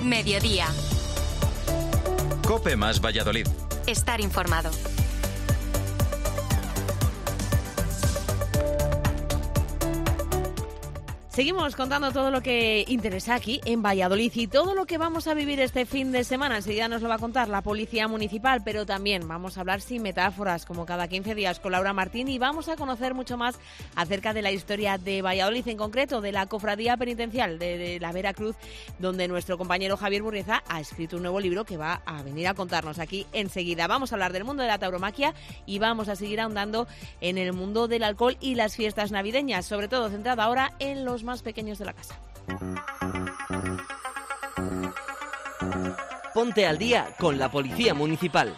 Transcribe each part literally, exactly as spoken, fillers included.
Mediodía. COPE más Valladolid. Estar informado. Seguimos contando todo lo que interesa aquí en Valladolid y todo lo que vamos a vivir este fin de semana. Enseguida nos lo va a contar la Policía Municipal, pero también vamos a hablar sin metáforas, como cada quince días con Laura Martín, y vamos a conocer mucho más acerca de la historia de Valladolid, en concreto de la Cofradía Penitencial de, de la Veracruz, donde nuestro compañero Javier Burrieza ha escrito un nuevo libro que va a venir a contarnos aquí enseguida. Vamos a hablar del mundo de la tauromaquia y vamos a seguir ahondando en el mundo del alcohol y las fiestas navideñas, sobre todo centrada ahora en los más pequeños de la casa. Ponte al día con la Policía Municipal.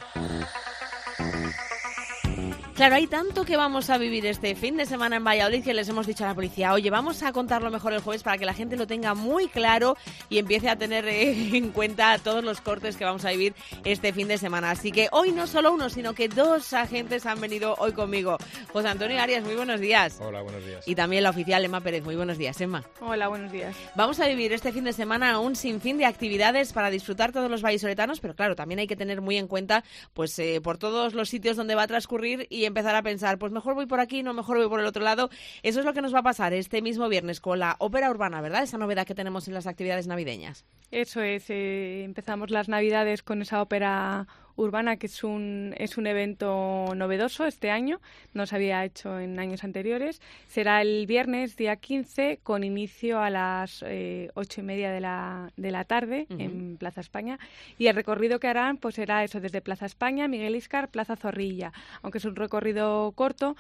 Claro, hay tanto que vamos a vivir este fin de semana en Valladolid que les hemos dicho a la policía, oye, vamos a contarlo mejor el jueves para que la gente lo tenga muy claro y empiece a tener eh, en cuenta todos los cortes que vamos a vivir este fin de semana. Así que hoy no solo uno, sino que dos agentes han venido hoy conmigo. José Antonio Arias, muy buenos días. Hola, buenos días. Y también la oficial Emma Pérez, muy buenos días, Emma. Hola, buenos días. Vamos a vivir este fin de semana un sinfín de actividades para disfrutar todos los vallisoletanos, pero claro, también hay que tener muy en cuenta pues eh, por todos los sitios donde va a transcurrir y empezar a pensar, pues mejor voy por aquí, no mejor voy por el otro lado. Eso es lo que nos va a pasar este mismo viernes con la ópera urbana, ¿verdad? Esa novedad que tenemos en las actividades navideñas. Eso es, eh, empezamos las navidades con esa ópera urbana, que es un es un evento novedoso este año, no se había hecho en años anteriores. Será el viernes, día quince, con inicio a las eh, ocho y media de la, de la tarde, uh-huh, en Plaza España, y el recorrido que harán pues será eso, desde Plaza España, Miguel Íscar, Plaza Zorrilla, aunque es un recorrido corto,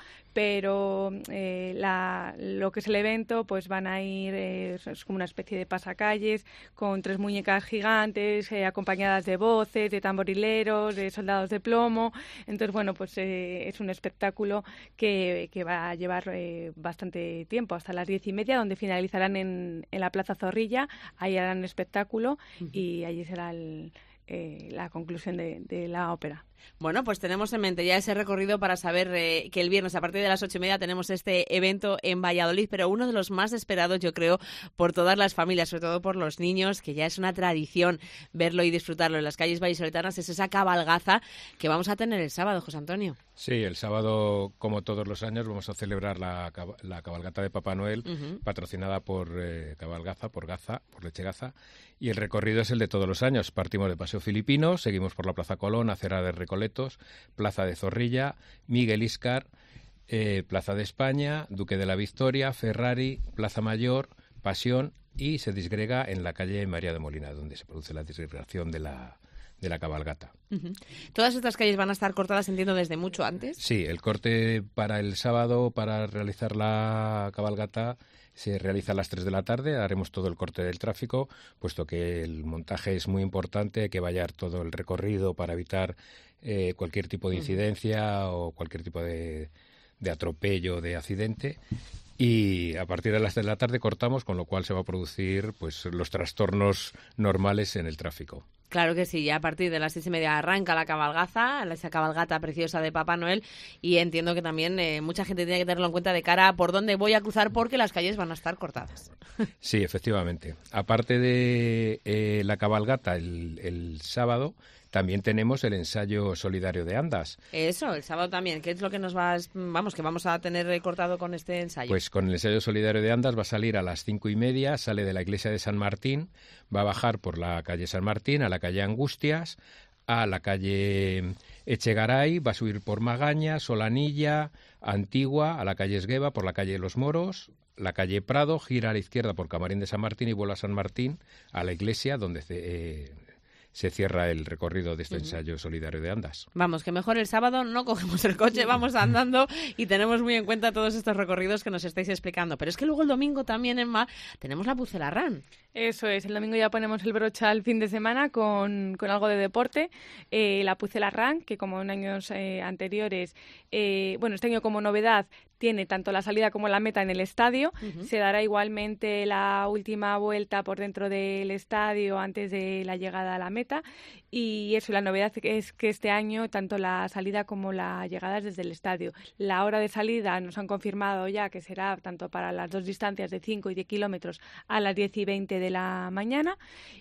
pero eh, la, lo que es el evento, pues van a ir, eh, es como una especie de pasacalles, con tres muñecas gigantes, eh, acompañadas de voces, de tamborileros, de soldados de plomo. Entonces, bueno, pues eh, es un espectáculo que, que va a llevar eh, bastante tiempo, hasta las diez y media, donde finalizarán en, en la Plaza Zorrilla. Ahí harán espectáculo, uh-huh, y allí será el, eh, la conclusión de, de la ópera. Bueno, pues tenemos en mente ya ese recorrido para saber eh, que el viernes a partir de las ocho y media tenemos este evento en Valladolid, pero uno de los más esperados, yo creo, por todas las familias, sobre todo por los niños, que ya es una tradición verlo y disfrutarlo en las calles vallisoletanas, es esa cabalgaza que vamos a tener el sábado, José Antonio. Sí, el sábado, como todos los años, vamos a celebrar la, la cabalgata de Papá Noel, uh-huh, patrocinada por eh, Cabalgaza, por Gaza, por Leche Gaza, y el recorrido es el de todos los años. Partimos de Paseo Filipino, seguimos por la Plaza Colón, Acera de Recoletos, Plaza de Zorrilla, Miguel Íscar, eh, Plaza de España, Duque de la Victoria, Ferrari, Plaza Mayor, Pasión, y se disgrega en la calle María de Molina, donde se produce la disgregación de la, de la cabalgata. Uh-huh. ¿Todas estas calles van a estar cortadas, entiendo, desde mucho antes? Sí, el corte para el sábado, para realizar la cabalgata, se realiza a las tres de la tarde. Haremos todo el corte del tráfico, puesto que el montaje es muy importante, hay que vallar todo el recorrido para evitar eh, cualquier tipo de incidencia, uh-huh, o cualquier tipo de, de atropello, de accidente. Y a partir de las tres de la tarde cortamos, con lo cual se va a producir pues los trastornos normales en el tráfico. Claro que sí, ya a partir de las seis y media arranca la cabalgaza, esa cabalgata preciosa de Papá Noel, y entiendo que también eh, mucha gente tiene que tenerlo en cuenta de cara a por dónde voy a cruzar, porque las calles van a estar cortadas. Sí, efectivamente. Aparte de eh, la cabalgata el, el sábado, también tenemos el ensayo solidario de andas. Eso, el sábado también. ¿Qué es lo que nos va, vamos, que vamos a tener cortado con este ensayo? Pues con el ensayo solidario de andas va a salir a las cinco y media, sale de la iglesia de San Martín, va a bajar por la calle San Martín, a la calle Angustias, a la calle Echegaray, va a subir por Magaña, Solanilla, Antigua, a la calle Esgueva, por la calle Los Moros, la calle Prado, gira a la izquierda por Camarín de San Martín y vuelve a San Martín, a la iglesia donde eh, se cierra el recorrido de este uh-huh. ensayo solidario de andas. Vamos, que mejor el sábado no cogemos el coche, vamos andando y tenemos muy en cuenta todos estos recorridos que nos estáis explicando. Pero es que luego el domingo también, Emma, tenemos la Pucelarrán. Eso es, el domingo ya ponemos el broche al fin de semana con, con algo de deporte. Eh, la Pucelarán, que como en años eh, anteriores, eh, bueno, este año como novedad, tiene tanto la salida como la meta en el estadio. Uh-huh. Se dará igualmente la última vuelta por dentro del estadio antes de la llegada a la meta. Y eso, la novedad es que este año tanto la salida como la llegada es desde el estadio. La hora de salida nos han confirmado ya que será tanto para las dos distancias de cinco y diez kilómetros a las diez y veinte de la mañana,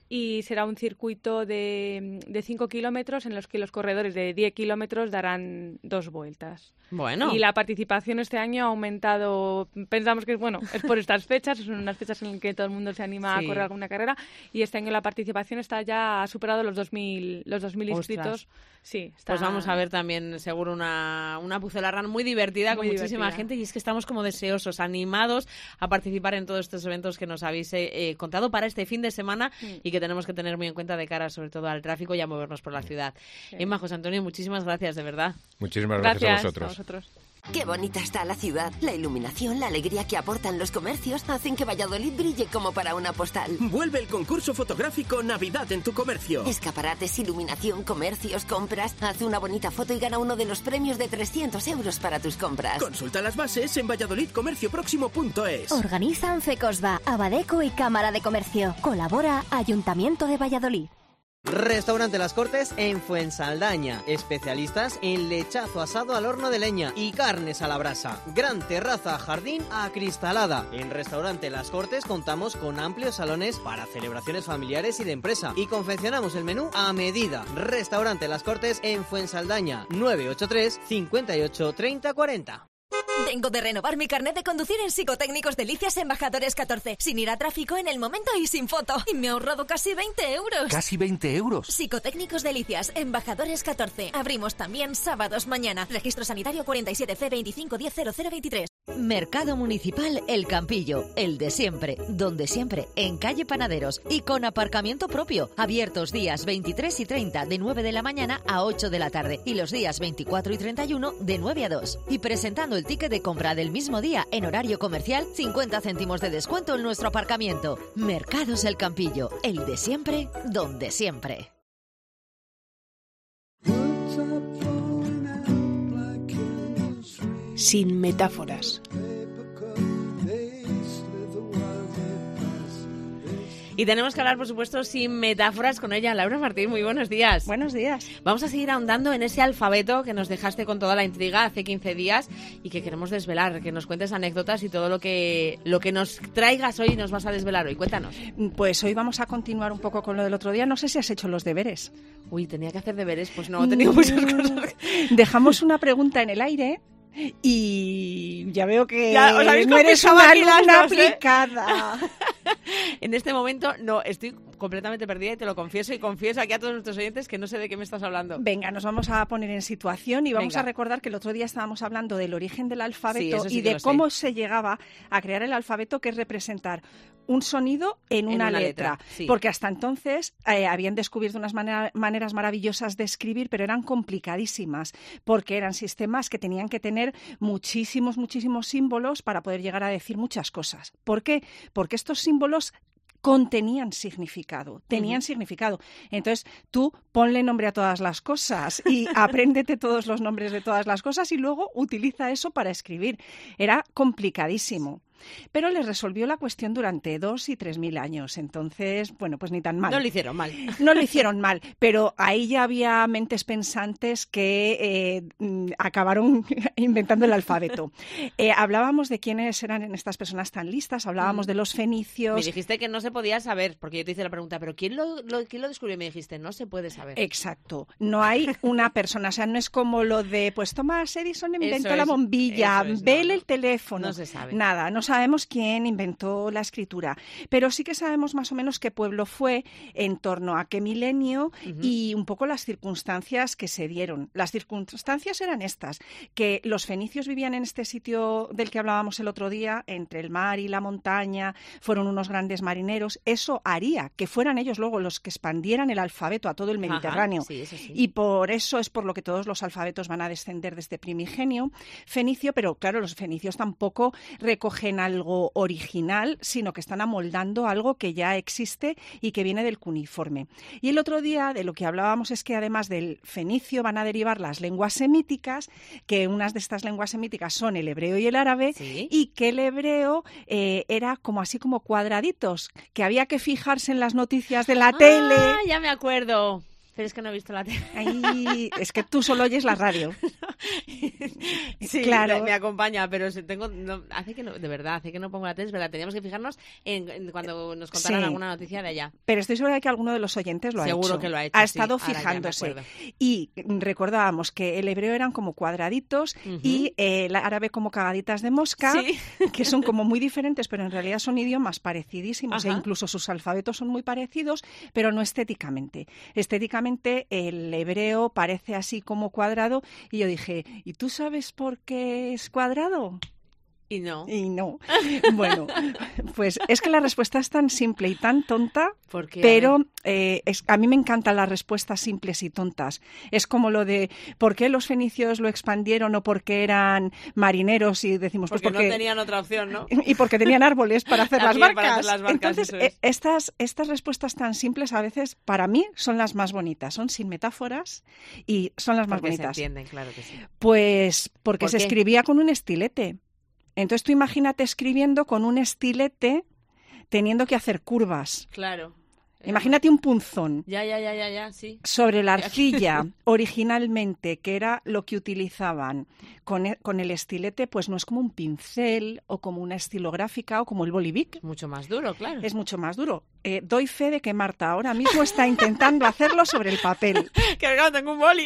y será un circuito de, de cinco kilómetros en los que los corredores de diez kilómetros darán dos vueltas. Bueno. Y la participación este año ha aumentado, pensamos que bueno, es por estas fechas, son unas fechas en las que todo el mundo se anima sí. a correr alguna carrera, y este año la participación está ya ha superado los dos mil, los dos mil inscritos. Sí, está... Pues vamos a ver también seguro una, una Pucela Run muy divertida, muy con muchísima divertida. gente, y es que estamos como deseosos, animados a participar en todos estos eventos que nos habéis eh, contado para este fin de semana mm. y que tenemos que tener muy en cuenta de cara sobre todo al tráfico y a movernos por la ciudad. Sí. Emma, José Antonio, muchísimas gracias, de verdad. Muchísimas gracias, gracias a vosotros. A vosotros. Qué bonita está la ciudad. La iluminación, la alegría que aportan los comercios hacen que Valladolid brille como para una postal. Vuelve el concurso fotográfico Navidad en tu comercio. Escaparates, iluminación, comercios, compras. Haz una bonita foto y gana uno de los premios de trescientos euros para tus compras. Consulta las bases en valladolid comercio próximo punto es. Organizan Fecosba, Abadeco y Cámara de Comercio. Colabora Ayuntamiento de Valladolid. Restaurante Las Cortes en Fuensaldaña. Especialistas en lechazo asado al horno de leña y carnes a la brasa. Gran terraza, jardín acristalada. En Restaurante Las Cortes contamos con amplios salones para celebraciones familiares y de empresa. Y confeccionamos el menú a medida. Restaurante Las Cortes en Fuensaldaña. nueve ocho tres, cinco ocho, treinta, cuarenta. Vengo de renovar mi carnet de conducir en Psicotécnicos Delicias Embajadores catorce, sin ir a tráfico, en el momento y sin foto. Y me he ahorrado casi veinte euros. ¿Casi veinte euros? Psicotécnicos Delicias Embajadores catorce. Abrimos también sábados mañana. Registro sanitario cuarenta y siete C veinticinco diez cero cero veintitrés. Mercado Municipal El Campillo, el de siempre, donde siempre, en calle Panaderos y con aparcamiento propio. Abiertos días veintitrés y treinta de nueve de la mañana a ocho de la tarde y los días veinticuatro y treinta y uno de nueve a dos. Y presentando el ticket de compra del mismo día en horario comercial, cincuenta céntimos de descuento en nuestro aparcamiento. Mercados El Campillo, el de siempre, donde siempre. Sin metáforas. Y tenemos que hablar, por supuesto, sin metáforas con ella. Laura Martín, muy buenos días. Buenos días. Vamos a seguir ahondando en ese alfabeto que nos dejaste con toda la intriga hace quince días y que queremos desvelar, que nos cuentes anécdotas y todo lo que lo que nos traigas hoy nos vas a desvelar hoy. Cuéntanos. Pues hoy vamos a continuar un poco con lo del otro día. No sé si has hecho los deberes. Uy, tenía que hacer deberes, pues no, he tenido muchas cosas. Dejamos una pregunta en el aire y ya veo que ya, ¿os habéis no eres una alumna aplicada. ¿Eh? En este momento no, estoy completamente perdida y te lo confieso y confieso aquí a todos nuestros oyentes que no sé de qué me estás hablando. Venga, nos vamos a poner en situación y vamos Venga. a recordar que el otro día estábamos hablando del origen del alfabeto sí, sí y de lo cómo sé. se llegaba a crear el alfabeto, que es representar un sonido en una, en una letra. letra sí. Porque hasta entonces eh, habían descubierto unas manera, maneras maravillosas de escribir, pero eran complicadísimas, porque eran sistemas que tenían que tener muchísimos, muchísimos símbolos para poder llegar a decir muchas cosas. ¿Por qué? Porque estos símbolos contenían significado, tenían uh-huh. significado. Entonces, tú ponle nombre a todas las cosas y apréndete todos los nombres de todas las cosas y luego utiliza eso para escribir. Era complicadísimo. Pero les resolvió la cuestión durante dos y tres mil años. Entonces, bueno, pues ni tan mal. No lo hicieron mal. No lo hicieron mal, pero ahí ya había mentes pensantes que eh, acabaron inventando el alfabeto. Eh, hablábamos de quiénes eran estas personas tan listas, hablábamos mm. de los fenicios. Me dijiste que no se podía saber, porque yo te hice la pregunta, ¿pero quién lo, lo, quién lo descubrió? Y me dijiste, no se puede saber. Exacto. No hay una persona, o sea, no es como lo de, pues Thomas Edison inventó eso la es, bombilla, es, vele no, el teléfono. No se sabe. Nada, no sabemos quién inventó la escritura, pero sí que sabemos más o menos qué pueblo fue, en torno a qué milenio uh-huh. y un poco las circunstancias que se dieron. Las circunstancias eran estas, que los fenicios vivían en este sitio del que hablábamos el otro día, entre el mar y la montaña, fueron unos grandes marineros. Eso haría que fueran ellos luego los que expandieran el alfabeto a todo el Mediterráneo. Ajá, sí, eso sí. Y por eso es por lo que todos los alfabetos van a descender de este primigenio fenicio, pero claro, los fenicios tampoco recogen algo original, sino que están amoldando algo que ya existe y que viene del cuneiforme. Y el otro día de lo que hablábamos es que además del fenicio van a derivar las lenguas semíticas, que unas de estas lenguas semíticas son el hebreo y el árabe, ¿sí? Y que el hebreo eh, era como así como cuadraditos, que había que fijarse en las noticias de la ah, tele. Ya me acuerdo. Pero es que no he visto la tele. Ay, es que tú solo oyes la radio. Sí, claro. me, me acompaña, pero tengo, no, hace que no, de verdad, hace que no pongo la tele, es verdad, teníamos que fijarnos en, en cuando nos contaran sí. alguna noticia de allá. Pero estoy segura de que alguno de los oyentes lo Seguro ha hecho. que lo ha hecho, Ha sí, estado ahora ya me fijándose. acuerdo. Y recordábamos que el hebreo eran como cuadraditos Ujú. y eh, el árabe como cagaditas de mosca, Sí. que son como muy diferentes, pero en realidad son idiomas parecidísimos Ajá. e incluso sus alfabetos son muy parecidos, pero no estéticamente. Estéticamente el hebreo parece así como cuadrado y yo dije, ¿y tú sabes por qué es cuadrado? Y no. Y no. Bueno, pues es que la respuesta es tan simple y tan tonta, Porque, pero eh, es, a mí me encantan las respuestas simples y tontas. Es como lo de ¿por qué los fenicios lo expandieron o porque eran marineros? Y decimos, porque, pues porque no tenían otra opción, ¿no? y porque tenían árboles para hacer, las También barcas. para hacer las barcas, Entonces, eso es. eh, estas, estas respuestas tan simples a veces, para mí, son las más bonitas. Son sin metáforas y son las más Porque bonitas. se entienden, claro que sí. Pues porque ¿Por se qué? escribía con un estilete. Entonces tú imagínate escribiendo con un estilete teniendo que hacer curvas. Claro. Imagínate un punzón Ya, ya, ya, ya, ya, sí. sobre la arcilla originalmente, que era lo que utilizaban con el, con el estilete, pues no es como un pincel o como una estilográfica o como el bolivic. Mucho más duro, claro. Es mucho más duro. Eh, doy fe de que Marta ahora mismo está intentando hacerlo sobre el papel. Que claro, tengo un boli.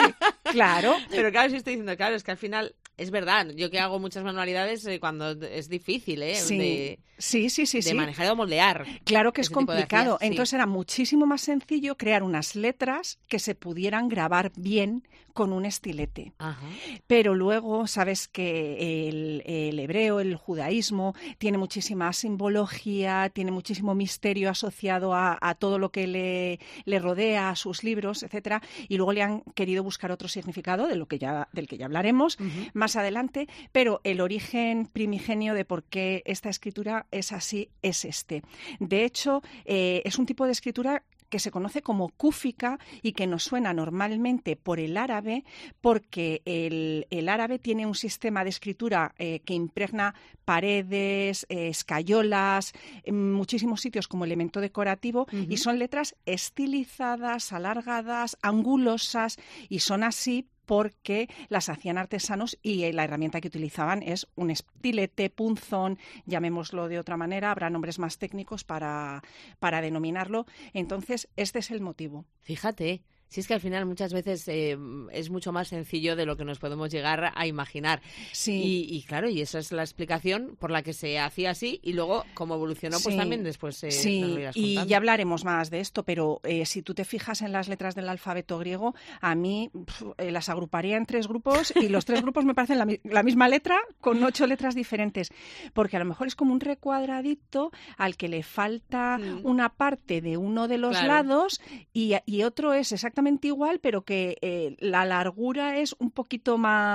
Claro. Pero claro, sí estoy diciendo, claro, es que al final es verdad. Yo que hago muchas manualidades eh, cuando es difícil, ¿eh? Sí, de, sí, sí, sí. de sí. manejar o moldear. Claro que es ese tipo de complicado. hacías, sí. Entonces era muchísimo más sencillo crear unas letras que se pudieran grabar bien con un estilete. Ajá. Pero luego sabes que el, el hebreo, el judaísmo, tiene muchísima simbología, tiene muchísimo misterio asociado a, a todo lo que le, le rodea, a sus libros, etcétera. Y luego le han querido buscar otro significado de lo que ya, del que ya hablaremos uh-huh. más adelante. Pero el origen primigenio de por qué esta escritura es así es este. De hecho, eh, es un tipo de escritura que se conoce como cúfica y que nos suena normalmente por el árabe porque el, el árabe tiene un sistema de escritura eh, que impregna paredes, eh, escayolas, en muchísimos sitios como elemento decorativo uh-huh. y son letras estilizadas, alargadas, angulosas y son así porque las hacían artesanos y la herramienta que utilizaban es un estilete, punzón, llamémoslo de otra manera, habrá nombres más técnicos para, para denominarlo. Entonces, este es el motivo. Fíjate. Si es que al final muchas veces eh, es mucho más sencillo de lo que nos podemos llegar a imaginar. Sí. Y, y claro, y esa es la explicación por la que se hacía así y luego como evolucionó, pues sí. también después eh, sí. nos lo irás y contando. ya hablaremos más de esto, pero eh, si tú te fijas en las letras del alfabeto griego, a mí pf, eh, las agruparía en tres grupos y los tres grupos me parecen la, la misma letra con ocho letras diferentes, porque a lo mejor es como un recuadradito al que le falta mm. una parte de uno de los claro. lados y, y otro es exactamente igual, pero que eh, la largura es un poquito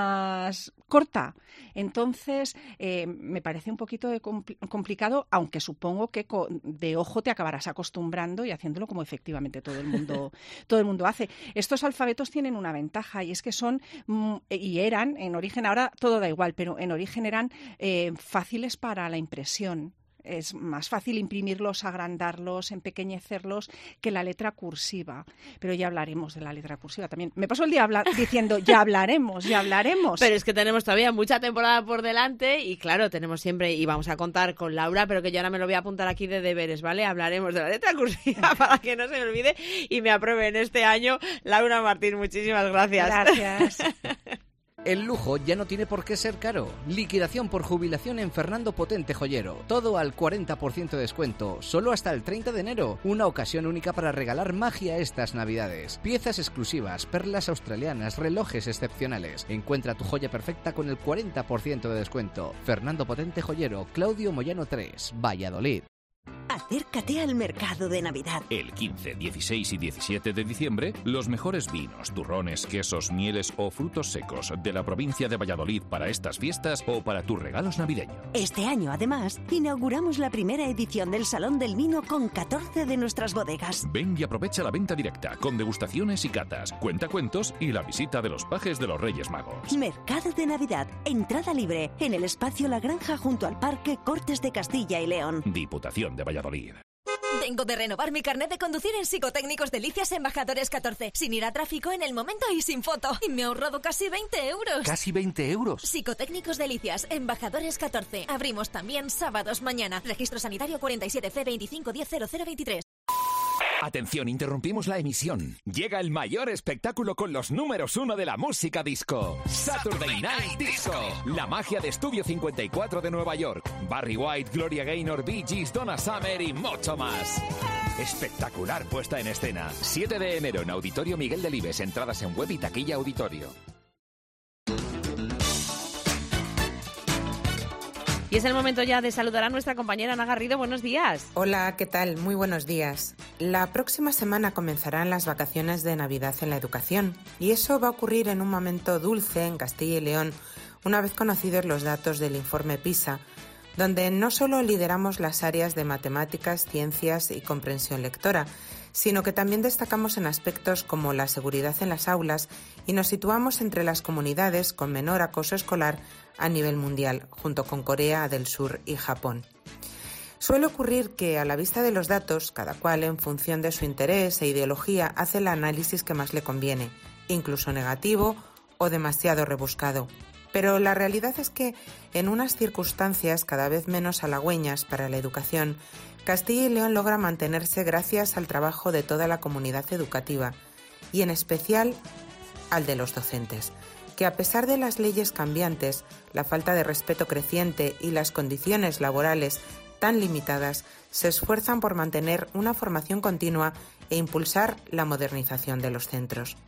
más corta. Entonces, eh, me parece un poquito de compl- complicado, aunque supongo que co- de ojo te acabarás acostumbrando y haciéndolo como efectivamente todo el mundo, todo el mundo hace. Estos alfabetos tienen una ventaja y es que son, mm, y eran, en origen, ahora todo da igual, pero en origen eran eh, fáciles para la impresión. Es más fácil imprimirlos, agrandarlos, empequeñecerlos que la letra cursiva. Pero ya hablaremos de la letra cursiva también. Me paso el día habla- diciendo, ya hablaremos, ya hablaremos. Pero es que tenemos todavía mucha temporada por delante y claro, tenemos siempre, y vamos a contar con Laura, pero que yo ahora me lo voy a apuntar aquí de deberes, ¿vale? Hablaremos de la letra cursiva para que no se me olvide y me aprueben este año. Laura Martín, muchísimas gracias. Gracias. El lujo ya no tiene por qué ser caro. Liquidación por jubilación en Fernando Potente Joyero. Todo al cuarenta por ciento de descuento, solo hasta el treinta de enero. Una ocasión única para regalar magia estas navidades. Piezas exclusivas, perlas australianas, relojes excepcionales. Encuentra tu joya perfecta con el cuarenta por ciento de descuento. Fernando Potente Joyero, Claudio Moyano tres, Valladolid. Acércate al mercado de Navidad. El quince, dieciséis y diecisiete de diciembre, los mejores vinos, turrones, quesos, mieles o frutos secos de la provincia de Valladolid para estas fiestas o para tus regalos navideños. Este año, además, inauguramos la primera edición del Salón del Vino con catorce de nuestras bodegas. Ven y aprovecha la venta directa con degustaciones y catas, cuentacuentos y la visita de los pajes de los Reyes Magos. Mercado de Navidad, entrada libre en el espacio La Granja junto al Parque Cortes de Castilla y León. Diputación de Valladolid. Vengo de renovar mi carnet de conducir en Psicotécnicos Delicias Embajadores catorce, sin ir a tráfico, en el momento y sin foto. Y me he ahorrado casi veinte euros. ¿Casi veinte euros? Psicotécnicos Delicias Embajadores catorce. Abrimos también sábados mañana. Registro sanitario cuarenta y siete C veinticinco diez cero cero veintitrés. Atención, interrumpimos la emisión. Llega el mayor espectáculo con los números uno de la música disco. Saturday Night Disco. La magia de Estudio cincuenta y cuatro de Nueva York. Barry White, Gloria Gaynor, Bee Gees, Donna Summer y mucho más. Espectacular puesta en escena. siete de enero en Auditorio Miguel Delibes. Entradas en web y taquilla auditorio. Y es el momento ya de saludar a nuestra compañera Ana Garrido. Buenos días. Hola, ¿qué tal? Muy buenos días. La próxima semana comenzarán las vacaciones de Navidad en la educación y eso va a ocurrir en un momento dulce en Castilla y León, una vez conocidos los datos del informe PISA, donde no solo lideramos las áreas de matemáticas, ciencias y comprensión lectora, sino que también destacamos en aspectos como la seguridad en las aulas y nos situamos entre las comunidades con menor acoso escolar a nivel mundial, junto con Corea del Sur y Japón. Suele ocurrir que, a la vista de los datos, cada cual, en función de su interés e ideología, hace el análisis que más le conviene, incluso negativo o demasiado rebuscado. Pero la realidad es que, en unas circunstancias cada vez menos halagüeñas para la educación, Castilla y León logra mantenerse gracias al trabajo de toda la comunidad educativa, y en especial al de los docentes, que a pesar de las leyes cambiantes, la falta de respeto creciente y las condiciones laborales tan limitadas, se esfuerzan por mantener una formación continua e impulsar la modernización de los centros.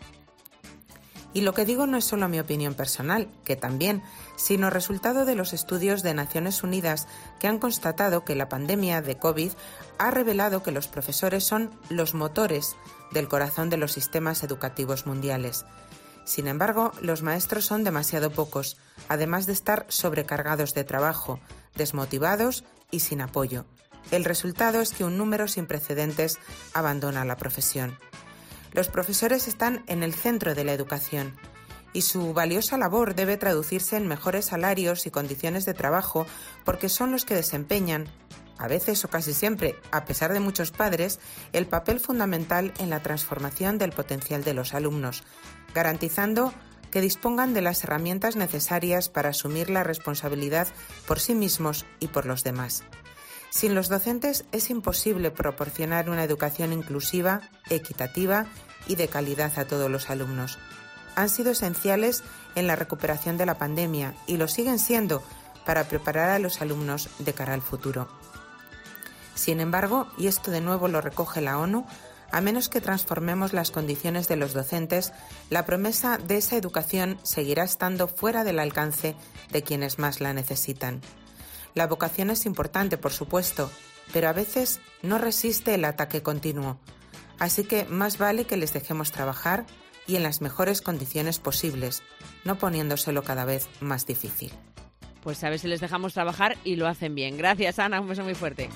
Y lo que digo no es solo mi opinión personal, que también, sino resultado de los estudios de Naciones Unidas que han constatado que la pandemia de COVID ha revelado que los profesores son los motores del corazón de los sistemas educativos mundiales. Sin embargo, los maestros son demasiado pocos, además de estar sobrecargados de trabajo, desmotivados y sin apoyo. El resultado es que un número sin precedentes abandona la profesión. Los profesores están en el centro de la educación y su valiosa labor debe traducirse en mejores salarios y condiciones de trabajo porque son los que desempeñan, a veces o casi siempre, a pesar de muchos padres, el papel fundamental en la transformación del potencial de los alumnos, garantizando que dispongan de las herramientas necesarias para asumir la responsabilidad por sí mismos y por los demás. Sin los docentes es imposible proporcionar una educación inclusiva, equitativa y de calidad a todos los alumnos. Han sido esenciales en la recuperación de la pandemia y lo siguen siendo para preparar a los alumnos de cara al futuro. Sin embargo, y esto de nuevo lo recoge la ONU, a menos que transformemos las condiciones de los docentes, la promesa de esa educación seguirá estando fuera del alcance de quienes más la necesitan. La vocación es importante, por supuesto, pero a veces no resiste el ataque continuo. Así que más vale que les dejemos trabajar y en las mejores condiciones posibles, no poniéndoselo cada vez más difícil. Pues a ver si les dejamos trabajar y lo hacen bien. Gracias, Ana, un beso muy fuerte.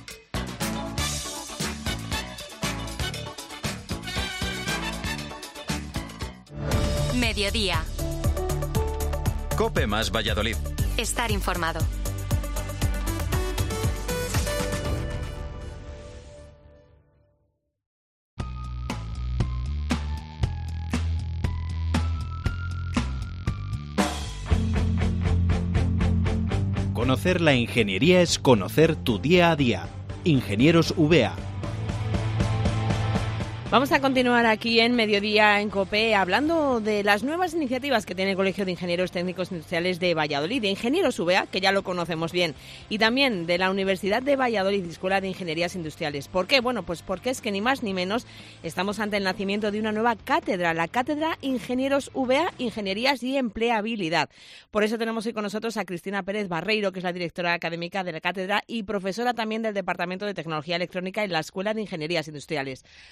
Mediodía. COPE más Valladolid. Estar informado. Conocer la ingeniería es conocer tu día a día. Ingenieros V A. Vamos a continuar aquí en Mediodía en COPE hablando de las nuevas iniciativas que tiene el Colegio de Ingenieros Técnicos Industriales de Valladolid, de Ingenieros V A, que ya lo conocemos bien, y también de la Universidad de Valladolid, Escuela de Ingenierías Industriales. ¿Por qué? Bueno, pues porque es que ni más ni menos estamos ante el nacimiento de una nueva cátedra, la Cátedra Ingenieros V A, Ingenierías y Empleabilidad. Por eso tenemos hoy con nosotros a Cristina Pérez Barreiro, que es la directora académica de la cátedra y profesora también del Departamento de Tecnología Electrónica en la Escuela de Ingenierías Industriales. Todo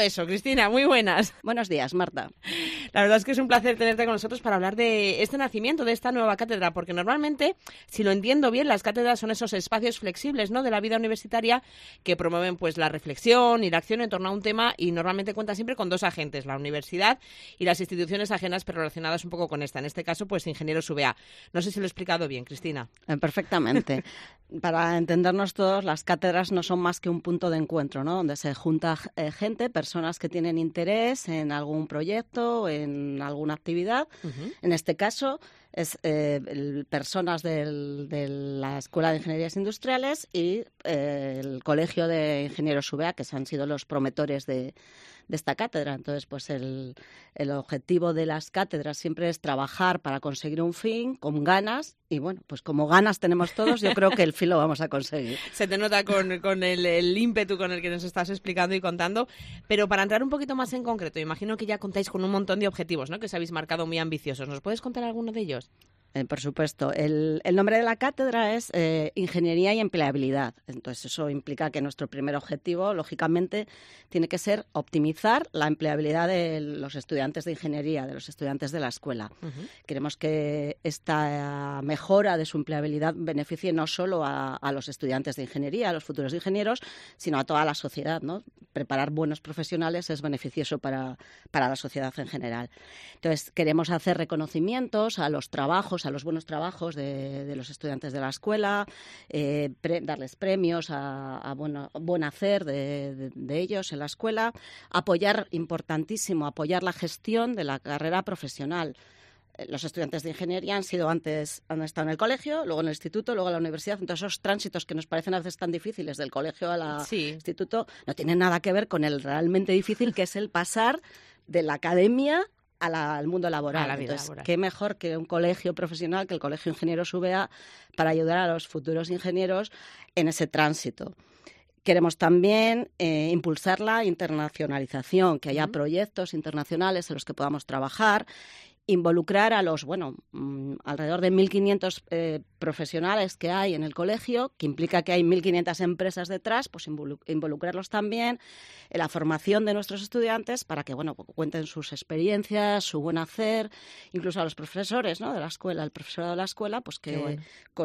eso. Cristina, muy buenas. Buenos días, Marta. La verdad es que es un placer tenerte con nosotros para hablar de este nacimiento, de esta nueva cátedra, porque normalmente, si lo entiendo bien, las cátedras son esos espacios flexibles, ¿no?, de la vida universitaria que promueven pues la reflexión y la acción en torno a un tema y normalmente cuentan siempre con dos agentes, la universidad y las instituciones ajenas pero relacionadas un poco con esta. En este caso, pues Ingenieros U B A. No sé si lo he explicado bien, Cristina. Eh, perfectamente. Para entendernos todos, las cátedras no son más que un punto de encuentro, ¿no?, donde se junta eh, gente, personas que tienen interés en algún proyecto, en alguna actividad. Uh-huh. En este caso, es eh, el, personas del, de la Escuela de Ingenierías Industriales y eh, el Colegio de Ingenieros U B A, que han sido los promotores de, de esta cátedra. Entonces, pues el, el objetivo de las cátedras siempre es trabajar para conseguir un fin con ganas y, bueno, pues como ganas tenemos todos, yo creo que el fin lo vamos a conseguir. Se te nota con, con el, el ímpetu con el que nos estás explicando y contando, pero para entrar un poquito más en concreto, imagino que ya contáis con un montón de objetivos, ¿no?, que os habéis marcado muy ambiciosos. ¿Nos puedes contar alguno de ellos? Eh, por supuesto. El, el nombre de la cátedra es eh, Ingeniería y Empleabilidad. Entonces, eso implica que nuestro primer objetivo, lógicamente, tiene que ser optimizar la empleabilidad de los estudiantes de ingeniería, de los estudiantes de la escuela. Uh-huh. Queremos que esta mejora de su empleabilidad beneficie no solo a, a los estudiantes de ingeniería, a los futuros ingenieros, sino a toda la sociedad, ¿no? Preparar buenos profesionales es beneficioso para, para la sociedad en general. Entonces, queremos hacer reconocimientos a los trabajos, a los buenos trabajos de, de los estudiantes de la escuela, eh, pre, darles premios a, a bueno, buen hacer de, de, de ellos en la escuela, apoyar, importantísimo, apoyar la gestión de la carrera profesional. Los estudiantes de ingeniería han sido antes, han estado en el colegio, luego en el instituto, luego en la universidad. Entonces, esos tránsitos que nos parecen a veces tan difíciles del colegio al sí. instituto no tienen nada que ver con el realmente difícil, que es el pasar de la academia a la, al mundo laboral. A la vida Entonces, laboral. qué mejor que un colegio profesional, que el Colegio Ingenieros U B A, para ayudar a los futuros ingenieros en ese tránsito. Queremos también eh, impulsar la internacionalización, que haya uh-huh. proyectos internacionales en los que podamos trabajar, involucrar a los, bueno, mmm, alrededor de mil quinientos eh, profesionales que hay en el colegio, que implica que hay mil quinientas empresas detrás, pues involu- involucrarlos también en la formación de nuestros estudiantes para que, bueno, cuenten sus experiencias, su buen hacer, incluso a los profesores, ¿no?, de la escuela, el profesorado de la escuela, pues que bueno.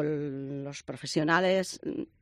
con los profesionales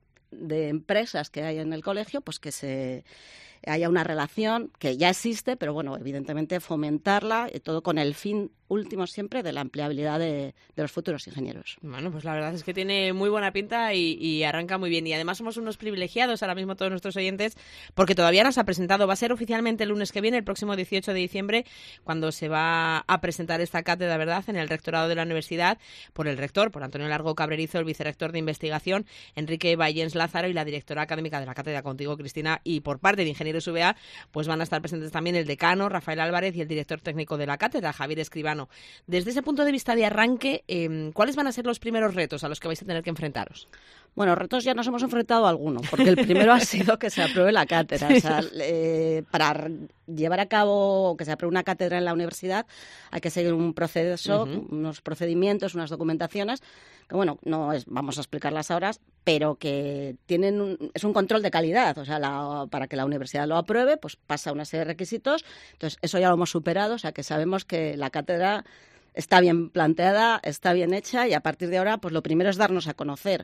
de empresas que hay en el colegio, pues que se haya una relación que ya existe, pero bueno, evidentemente fomentarla y todo con el fin último siempre de la empleabilidad de, de los futuros ingenieros. Bueno, pues la verdad es que tiene muy buena pinta y, y arranca muy bien. Y además somos unos privilegiados ahora mismo todos nuestros oyentes porque todavía no se ha presentado. Va a ser oficialmente el lunes que viene, el próximo dieciocho de diciembre, cuando se va a presentar esta cátedra, ¿verdad?, en el rectorado de la universidad por el rector, por Antonio Largo Cabrerizo, el vicerrector de investigación, Enrique Vallens Lázaro, y la directora académica de la cátedra, contigo, Cristina, y por parte de Ingenieros U B A, pues van a estar presentes también el decano, Rafael Álvarez, y el director técnico de la cátedra, Javier Escribano. Desde ese punto de vista de arranque, eh, ¿cuáles van a ser los primeros retos a los que vais a tener que enfrentaros? Bueno, retos ya nos hemos enfrentado a algunos, porque el primero ha sido que se apruebe la cátedra. Sí. O sea, eh, para llevar a cabo que se apruebe una cátedra en la universidad hay que seguir un proceso, uh-huh. unos procedimientos, unas documentaciones, que bueno, no es, vamos a explicarlas ahora, pero que tienen un, es un control de calidad. O sea, la, para que la universidad lo apruebe, pues pasa una serie de requisitos. Entonces, eso ya lo hemos superado, o sea, que sabemos que la cátedra está bien planteada, está bien hecha, y a partir de ahora, pues lo primero es darnos a conocer.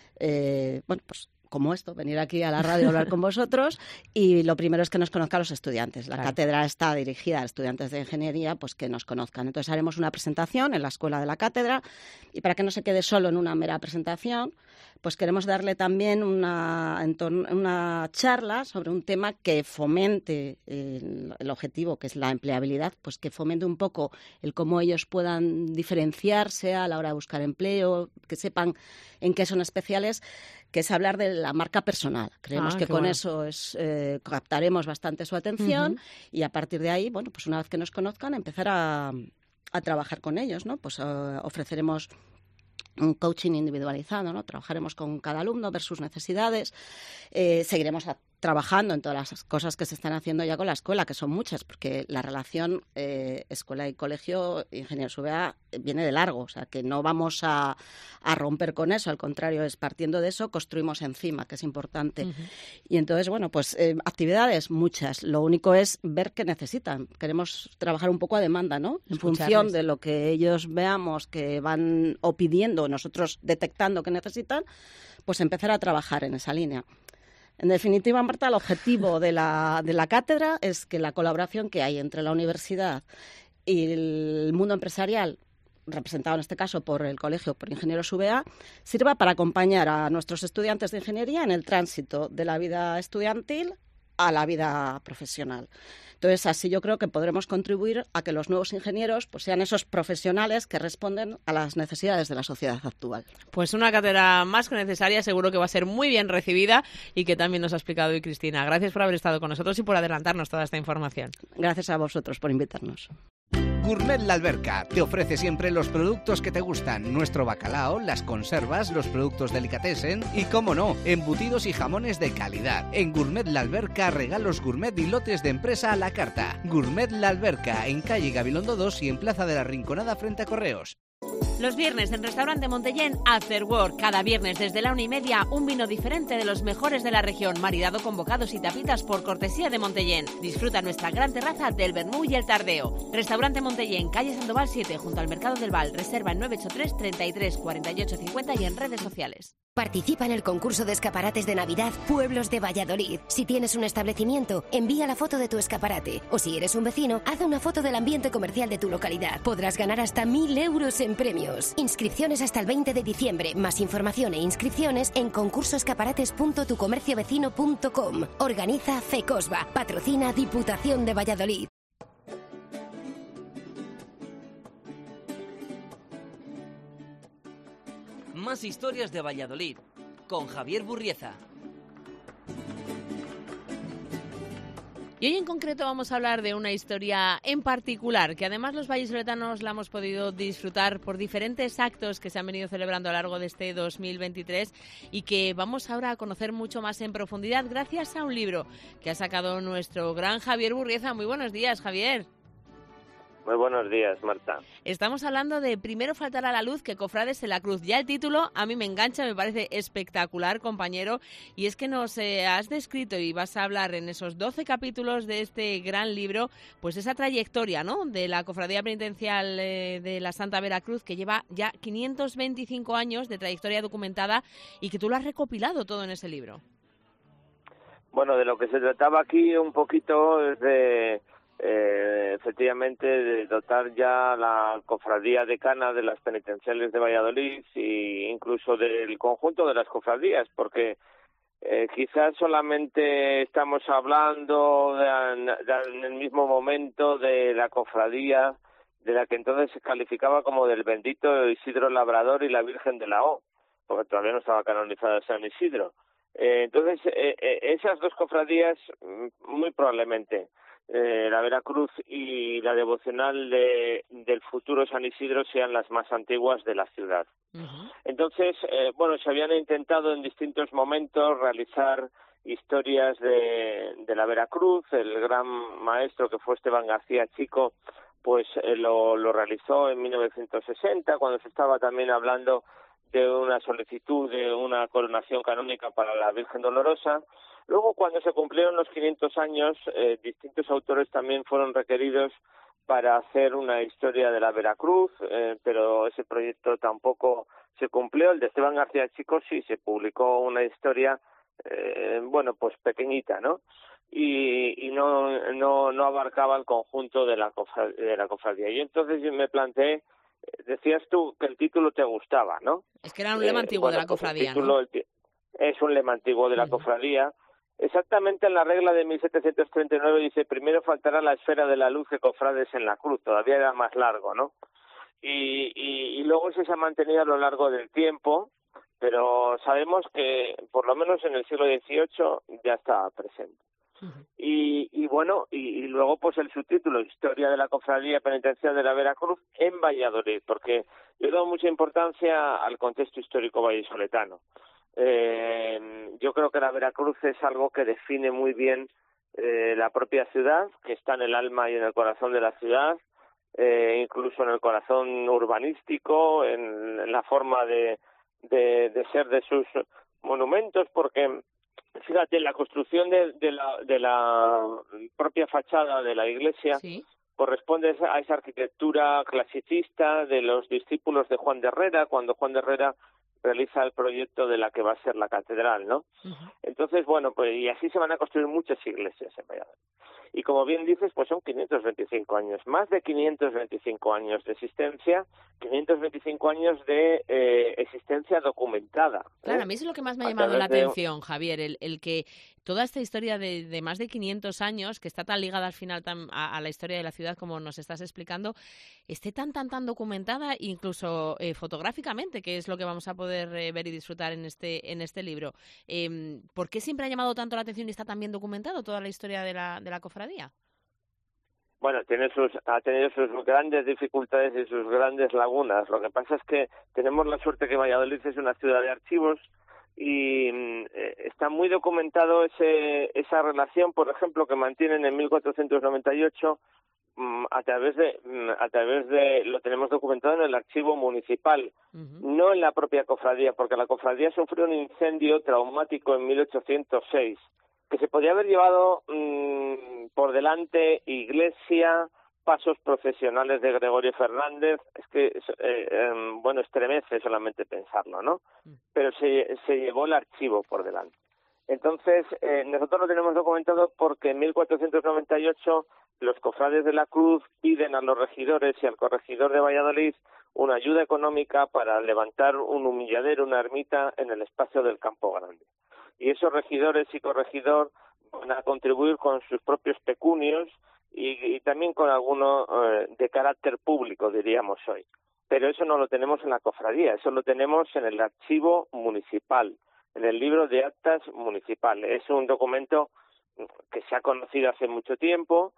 Eh, bueno, pues como esto, venir aquí a la radio a hablar con vosotros, y lo primero es que nos conozcan los estudiantes. La claro. cátedra está dirigida a estudiantes de ingeniería, pues que nos conozcan. Entonces haremos una presentación en la escuela de la cátedra, y para que no se quede solo en una mera presentación, pues queremos darle también una, una charla sobre un tema que fomente el, el objetivo, que es la empleabilidad, pues que fomente un poco el cómo ellos puedan diferenciarse a la hora de buscar empleo, que sepan en qué son especiales, que es hablar de la marca personal. Creemos ah, que con bueno. eso es, eh, captaremos bastante su atención, uh-huh. y a partir de ahí, bueno, pues una vez que nos conozcan, empezar a, a trabajar con ellos, ¿no? Pues uh, ofreceremos un coaching individualizado, ¿no? Trabajaremos con cada alumno, ver sus necesidades, eh, seguiremos a trabajando en todas las cosas que se están haciendo ya con la escuela, que son muchas, porque la relación eh, escuela y colegio, Ingenieros U B A, viene de largo, o sea, que no vamos a, a romper con eso, al contrario, es partiendo de eso, construimos encima, que es importante. Uh-huh. Y entonces, bueno, pues eh, actividades muchas, lo único es ver qué necesitan. Queremos trabajar un poco a demanda, ¿no? En función de lo que ellos veamos que van o pidiendo, nosotros detectando que necesitan, pues empezar a trabajar en esa línea. En definitiva, Marta, el objetivo de la, de la cátedra es que la colaboración que hay entre la universidad y el mundo empresarial, representado en este caso por el colegio, por Ingenieros U B A, sirva para acompañar a nuestros estudiantes de ingeniería en el tránsito de la vida estudiantil a la vida profesional. Entonces, así yo creo que podremos contribuir a que los nuevos ingenieros pues, sean esos profesionales que responden a las necesidades de la sociedad actual. Pues una cátedra más que necesaria, seguro que va a ser muy bien recibida y que también nos ha explicado hoy Cristina. Gracias por haber estado con nosotros y por adelantarnos toda esta información. Gracias a vosotros por invitarnos. Gourmet La Alberca te ofrece siempre los productos que te gustan, nuestro bacalao, las conservas, los productos delicatessen y, cómo no, embutidos y jamones de calidad. En Gourmet La Alberca, regalos gourmet y lotes de empresa a la carta. Gourmet La Alberca, en calle Gabilondo dos y en Plaza de la Rinconada frente a Correos. Los viernes en Restaurante Montellén, After Work. Cada viernes desde la una y media, un vino diferente de los mejores de la región, maridado con bocados y tapitas por cortesía de Montellén. Disfruta nuestra gran terraza del vermú y el tardeo. Restaurante Montellén, calle Sandoval siete, junto al Mercado del Val. Reserva en nueve ocho tres, treinta y tres, cuarenta y ocho cincuenta y en redes sociales. Participa en el concurso de escaparates de Navidad Pueblos de Valladolid. Si tienes un establecimiento, envía la foto de tu escaparate. O si eres un vecino, haz una foto del ambiente comercial de tu localidad. Podrás ganar hasta mil euros en premios. Inscripciones hasta el veinte de diciembre. Más información e inscripciones en concurso escaparates punto tu comercio vecino punto com. Organiza FECOSBA. Patrocina Diputación de Valladolid. Más historias de Valladolid, con Javier Burrieza. Y hoy en concreto vamos a hablar de una historia en particular, que además los vallisoletanos la hemos podido disfrutar por diferentes actos que se han venido celebrando a lo largo de este dos mil veintitrés y que vamos ahora a conocer mucho más en profundidad gracias a un libro que ha sacado nuestro gran Javier Burrieza. Muy buenos días, Javier. Muy buenos días, Marta. Estamos hablando de Primero faltar a la luz que Cofrades en la Cruz. Ya el título a mí me engancha, me parece espectacular, compañero. Y es que nos eh, has descrito y vas a hablar en esos doce capítulos de este gran libro, pues esa trayectoria, ¿no?, de la Cofradía Penitencial eh, de la Santa Veracruz, que lleva ya quinientos veinticinco años de trayectoria documentada y que tú lo has recopilado todo en ese libro. Bueno, de lo que se trataba aquí un poquito es de... Eh, efectivamente, de dotar ya la cofradía decana de las penitenciales de Valladolid e incluso del conjunto de las cofradías, porque eh, quizás solamente estamos hablando de, de, en el mismo momento de la cofradía de la que entonces se calificaba como del bendito Isidro Labrador y la Virgen de la O, porque todavía no estaba canonizada San Isidro. Eh, entonces, eh, eh, esas dos cofradías, muy probablemente, Eh, la Veracruz y la devocional de, del futuro San Isidro sean las más antiguas de la ciudad. Uh-huh. Entonces, eh, bueno, se habían intentado en distintos momentos realizar historias de, de la Veracruz. El gran maestro que fue Esteban García Chico, pues eh, lo, lo realizó en mil novecientos sesenta, cuando se estaba también hablando de una solicitud de una coronación canónica para la Virgen Dolorosa. Luego, cuando se cumplieron los quinientos años, eh, distintos autores también fueron requeridos para hacer una historia de la Veracruz, eh, pero ese proyecto tampoco se cumplió. El de Esteban García Chico sí se publicó una historia, eh, bueno, pues pequeñita, ¿no? Y, y no, no, no abarcaba el conjunto de la cofradía, de la cofradía. Y entonces yo me planteé, decías tú que el título te gustaba, ¿no? Es que era un lema eh, antiguo bueno, de la cofradía, pues ¿no? El, es un lema antiguo de la uh-huh. cofradía. Exactamente en la regla de mil setecientos treinta y nueve dice, primero faltará la esfera de la luz que Cofrades en la cruz, todavía era más largo, ¿no? Y, y, y luego eso se ha mantenido a lo largo del tiempo, pero sabemos que por lo menos en el siglo dieciocho ya estaba presente. Uh-huh. Y, y bueno, y, y luego pues el subtítulo, Historia de la Cofradía Penitencial de la Veracruz en Valladolid, porque yo he dado mucha importancia al contexto histórico vallisoletano. Eh, yo creo que la Veracruz es algo que define muy bien eh, la propia ciudad, que está en el alma y en el corazón de la ciudad, eh, incluso en el corazón urbanístico, en, en la forma de, de, de ser de sus monumentos, porque fíjate, la construcción de, de, la, de la propia fachada de la iglesia ¿Sí? corresponde a esa arquitectura clasicista de los discípulos de Juan de Herrera, cuando Juan de Herrera realiza el proyecto de la que va a ser la catedral, ¿no? Uh-huh. Entonces, bueno, pues y así se van a construir muchas iglesias en Valladolid. Y como bien dices, pues son quinientos veinticinco años, más de quinientos veinticinco años de existencia, quinientos veinticinco años de eh, existencia documentada. Claro, ¿eh? a mí eso es lo que más me ha a llamado la de... atención, Javier, el, el que toda esta historia de, de más de quinientos años, que está tan ligada al final tan, a, a la historia de la ciudad como nos estás explicando, esté tan, tan, tan documentada, incluso eh, fotográficamente, que es lo que vamos a poder eh, ver y disfrutar en este en este libro. Eh, ¿Por qué siempre ha llamado tanto la atención y está tan bien documentado toda la historia de la, de la cofradía? Bueno, tiene sus, ha tenido sus grandes dificultades y sus grandes lagunas. Lo que pasa es que tenemos la suerte que Valladolid es una ciudad de archivos y eh, está muy documentado ese, esa relación, por ejemplo, que mantienen en mil cuatrocientos noventa y ocho mm, a través de, mm, a través de, lo tenemos documentado en el archivo municipal, uh-huh. no en la propia cofradía, porque la cofradía sufrió un incendio traumático en mil ochocientos seis, que se podía haber llevado mmm, por delante iglesia, pasos procesionales de Gregorio Fernández, es que, eh, eh, bueno, estremece solamente pensarlo, ¿no? Pero se, se llevó el archivo por delante. Entonces, eh, nosotros lo tenemos documentado porque en mil cuatrocientos noventa y ocho los cofrades de la Cruz piden a los regidores y al corregidor de Valladolid una ayuda económica para levantar un humilladero, una ermita en el espacio del Campo Grande. Y esos regidores y corregidor van a contribuir con sus propios pecunios y, y también con alguno eh, de carácter público, diríamos hoy. Pero eso no lo tenemos en la cofradía, eso lo tenemos en el archivo municipal, en el libro de actas municipal. Es un documento que se ha conocido hace mucho tiempo,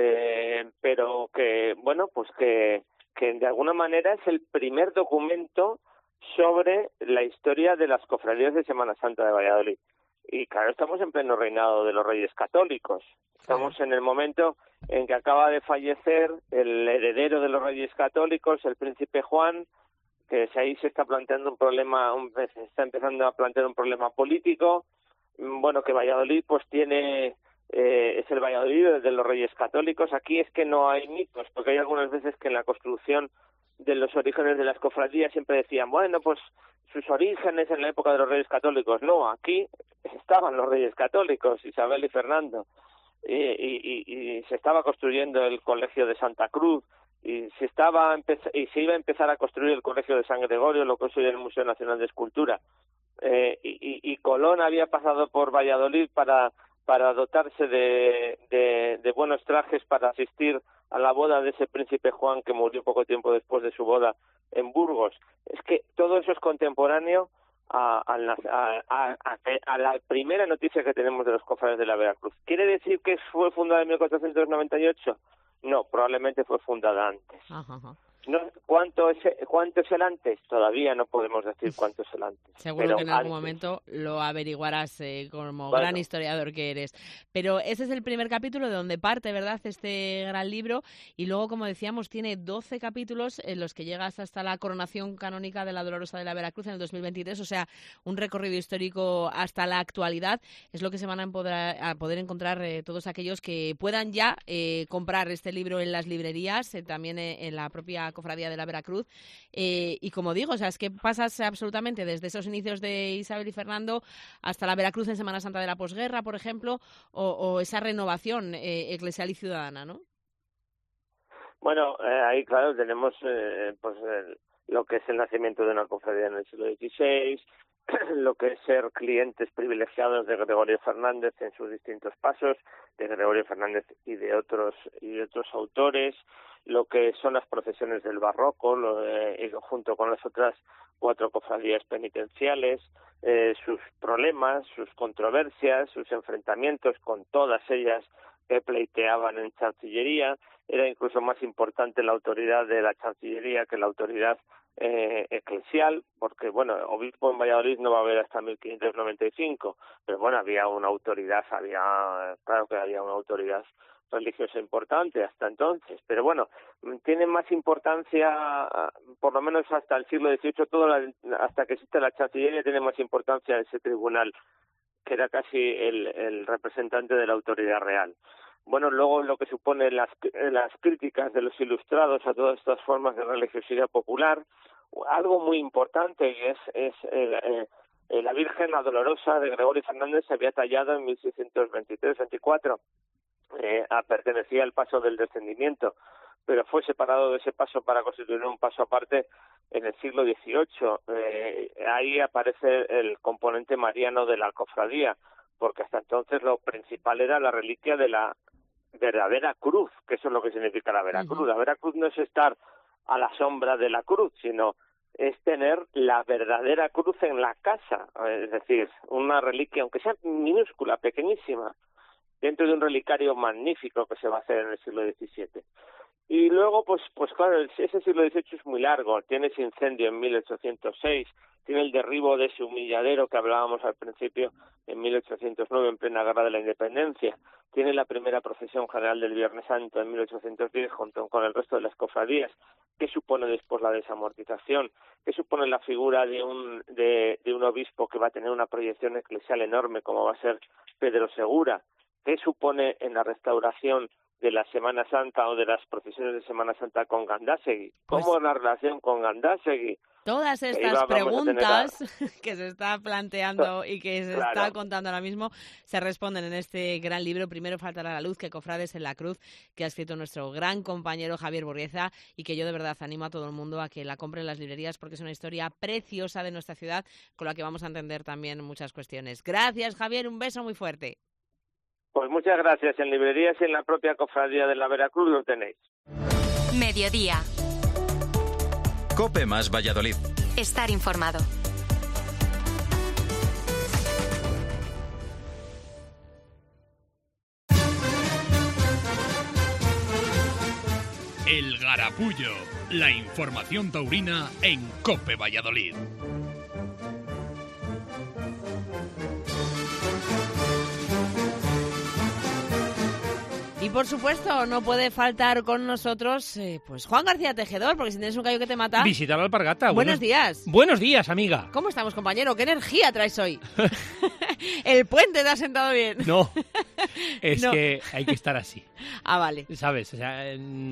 eh, pero que, bueno, pues que, que de alguna manera es el primer documento sobre la historia de las cofradías de Semana Santa de Valladolid. Y claro, estamos en pleno reinado de los Reyes Católicos. Estamos en el momento en que acaba de fallecer el heredero de los Reyes Católicos, el príncipe Juan, que ahí se está planteando un problema, un, se está empezando a plantear un problema político. Bueno, que Valladolid pues tiene, eh, es el Valladolid de los Reyes Católicos. Aquí es que no hay mitos, porque hay algunas veces que en la construcción de los orígenes de las cofradías siempre decían, bueno, pues sus orígenes en la época de los Reyes Católicos. No, aquí estaban los Reyes Católicos, Isabel y Fernando, y, y, y, y se estaba construyendo el Colegio de Santa Cruz, y se estaba y se iba a empezar a construir el Colegio de San Gregorio, lo que es hoy el Museo Nacional de Escultura. Eh, y, y, y Colón había pasado por Valladolid para para dotarse de, de, de buenos trajes para asistir a la boda de ese príncipe Juan que murió poco tiempo después de su boda en Burgos. Es que todo eso es contemporáneo a, a, a, a, a, a la primera noticia que tenemos de los cofrades de la Veracruz. ¿Quiere decir que fue fundada en mil cuatrocientos noventa y ocho? No, probablemente fue fundada antes. Ajá, ajá. No, ¿cuánto, es, ¿Cuánto es el antes? Todavía no podemos decir cuánto es el antes. Seguro pero que en algún antes. momento lo averiguarás eh, como bueno. gran historiador que eres. Pero ese es el primer capítulo de donde parte, ¿verdad?, este gran libro. Y luego, como decíamos, tiene doce capítulos en los que llegas hasta la coronación canónica de la Dolorosa de la Veracruz en el dos mil veintitrés. O sea, un recorrido histórico hasta la actualidad. Es lo que se van a poder, a poder encontrar eh, todos aquellos que puedan ya eh, comprar este libro en las librerías, eh, también eh, en la propia Cofradía de la Veracruz. Eh, y como digo, o sea, es que pasas absolutamente desde esos inicios de Isabel y Fernando hasta la Veracruz en Semana Santa de la posguerra, por ejemplo, o, o esa renovación eh, eclesial y ciudadana, ¿no? Bueno, eh, ahí claro tenemos eh, pues el, lo que es el nacimiento de una cofradía en el siglo dieciséis, lo que es ser clientes privilegiados de Gregorio Fernández en sus distintos pasos, de Gregorio Fernández y de otros y de otros autores, lo que son las procesiones del barroco, lo, eh, junto con las otras cuatro cofradías penitenciales, eh, sus problemas, sus controversias, sus enfrentamientos con todas ellas que pleiteaban en Chancillería. Era incluso más importante la autoridad de la Chancillería que la autoridad eh, eclesial, porque, bueno, obispo en Valladolid no va a haber hasta mil quinientos noventa y cinco, pero bueno, había una autoridad, había, claro que había una autoridad religiosa importante hasta entonces, pero bueno, tiene más importancia, por lo menos hasta el siglo dieciocho, todo la, hasta que existe la Chancillería tiene más importancia ese tribunal, que era casi el, el representante de la autoridad real. Bueno, luego lo que supone las, las críticas de los ilustrados a todas estas formas de religiosidad popular, algo muy importante es, es eh, eh, la Virgen, la Dolorosa de Gregorio Fernández, se había tallado en mil seiscientos veintitrés veinticuatro, eh, pertenecía al paso del descendimiento, pero fue separado de ese paso para constituir un paso aparte en el siglo dieciocho. Eh, ahí aparece el componente mariano de la cofradía, porque hasta entonces lo principal era la reliquia de la verdadera cruz, que eso es lo que significa la vera cruz. La vera cruz no es estar a la sombra de la cruz, sino es tener la verdadera cruz en la casa, es decir, una reliquia, aunque sea minúscula, pequeñísima, dentro de un relicario magnífico que se va a hacer en el siglo diecisiete. Y luego, pues, pues claro, ese siglo dieciocho es muy largo. Tiene ese incendio en mil ochocientos seis, tiene el derribo de ese humilladero que hablábamos al principio en mil ochocientos nueve, en plena Guerra de la Independencia. Tiene la primera procesión general del Viernes Santo en mil ochocientos diez, junto con el resto de las cofradías. ¿Qué supone después la desamortización? ¿Qué supone la figura de un, de, de un obispo que va a tener una proyección eclesial enorme, como va a ser Pedro Segura? ¿Qué supone en la restauración de la Semana Santa o de las procesiones de Semana Santa con Gandásegui? ¿Cómo pues, es la relación con Gandásegui? Todas estas iba, preguntas a... que se está planteando y que se claro. está contando ahora mismo se responden en este gran libro, Primero faltará la luz, que Cofrades en la cruz, que ha escrito nuestro gran compañero Javier Burrieza, y que yo de verdad animo a todo el mundo a que la compre en las librerías, porque es una historia preciosa de nuestra ciudad con la que vamos a entender también muchas cuestiones. Gracias, Javier, un beso muy fuerte. Pues muchas gracias. En librerías y en la propia cofradía de la Veracruz lo tenéis. Mediodía. COPE más Valladolid. Estar informado. El Garapullo. La información taurina en COPE Valladolid. Y por supuesto, no puede faltar con nosotros eh, pues Juan García Tejedor, porque si tienes un gallo que te mata... Visitar la alpargata. Buenos, buenos días. Buenos días, amiga. ¿Cómo estamos, compañero? ¿Qué energía traes hoy? El puente te ha sentado bien. No, es no. que hay que estar así. Ah, vale. ¿Sabes? O sea,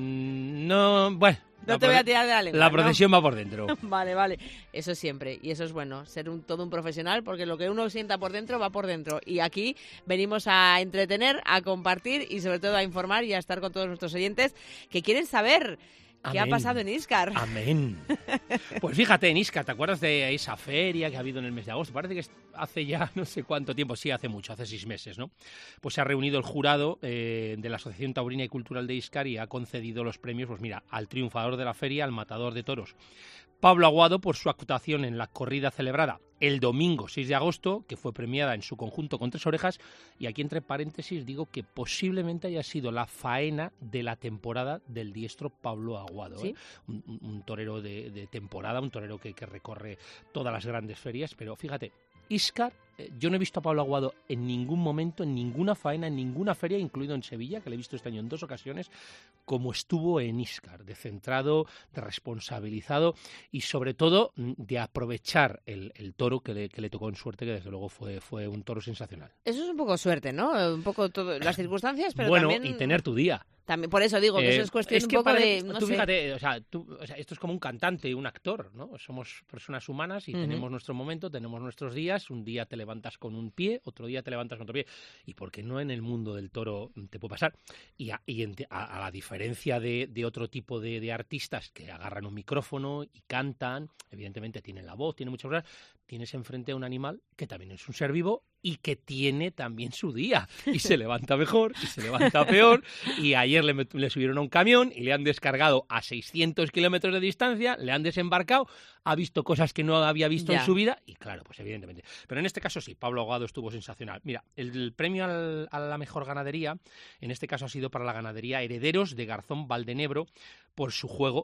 no... Bueno... No te voy a tirar de la lengua. La procesión ¿no? va por dentro. Vale, vale. Eso siempre. Y eso es bueno, ser un, todo un profesional, porque lo que uno sienta por dentro va por dentro. Y aquí venimos a entretener, a compartir y sobre todo a informar y a estar con todos nuestros oyentes que quieren saber qué Amén. ha pasado en Íscar. Amén. Pues fíjate, en Íscar, ¿te acuerdas de esa feria que ha habido en el mes de agosto? Parece que hace ya no sé cuánto tiempo, sí, hace mucho, hace seis meses, ¿no? Pues se ha reunido el jurado eh, de la Asociación Taurina y Cultural de Íscar y ha concedido los premios, pues mira, al triunfador de la feria, al matador de toros, Pablo Aguado, por su actuación en la corrida celebrada el domingo seis de agosto, que fue premiada en su conjunto con tres orejas, y aquí entre paréntesis digo que posiblemente haya sido la faena de la temporada del diestro Pablo Aguado, ¿Sí? ¿eh? un, un, un torero de, de temporada, un torero que, que recorre todas las grandes ferias, pero fíjate, Íscar, eh, yo no he visto a Pablo Aguado en ningún momento, en ninguna faena, en ninguna feria, incluido en Sevilla, que le he visto este año en dos ocasiones, como estuvo en Íscar, de centrado, de responsabilizado y sobre todo de aprovechar el, el toro que le, que le tocó en suerte, que desde luego fue, fue un toro sensacional. Eso es un poco suerte, ¿no? Un poco todo, las circunstancias, pero bueno, también... y tener tu día. También, por eso digo que eh, eso es cuestión es que un poco parece, de... No tú sé. fíjate, o sea, tú, o sea, esto es como un cantante, un actor, ¿no? Somos personas humanas y uh-huh. tenemos nuestro momento, tenemos nuestros días. Un día te levantas con un pie, otro día te levantas con otro pie. ¿Y por qué no en el mundo del toro te puede pasar? Y a, y en, a, a la diferencia de, de otro tipo de, de artistas que agarran un micrófono y cantan, evidentemente tienen la voz, tienen muchas cosas, tienes enfrente a un animal que también es un ser vivo y que tiene también su día. Y se levanta mejor y se levanta peor. Y ayer le, le subieron a un camión y le han descargado a seiscientos kilómetros de distancia, le han desembarcado, ha visto cosas que no había visto ya. en su vida y claro, pues evidentemente. Pero en este caso sí, Pablo Aguado estuvo sensacional. Mira, el, el premio al, a la mejor ganadería, en este caso ha sido para la ganadería Herederos de Garzón Valdenebro por su juego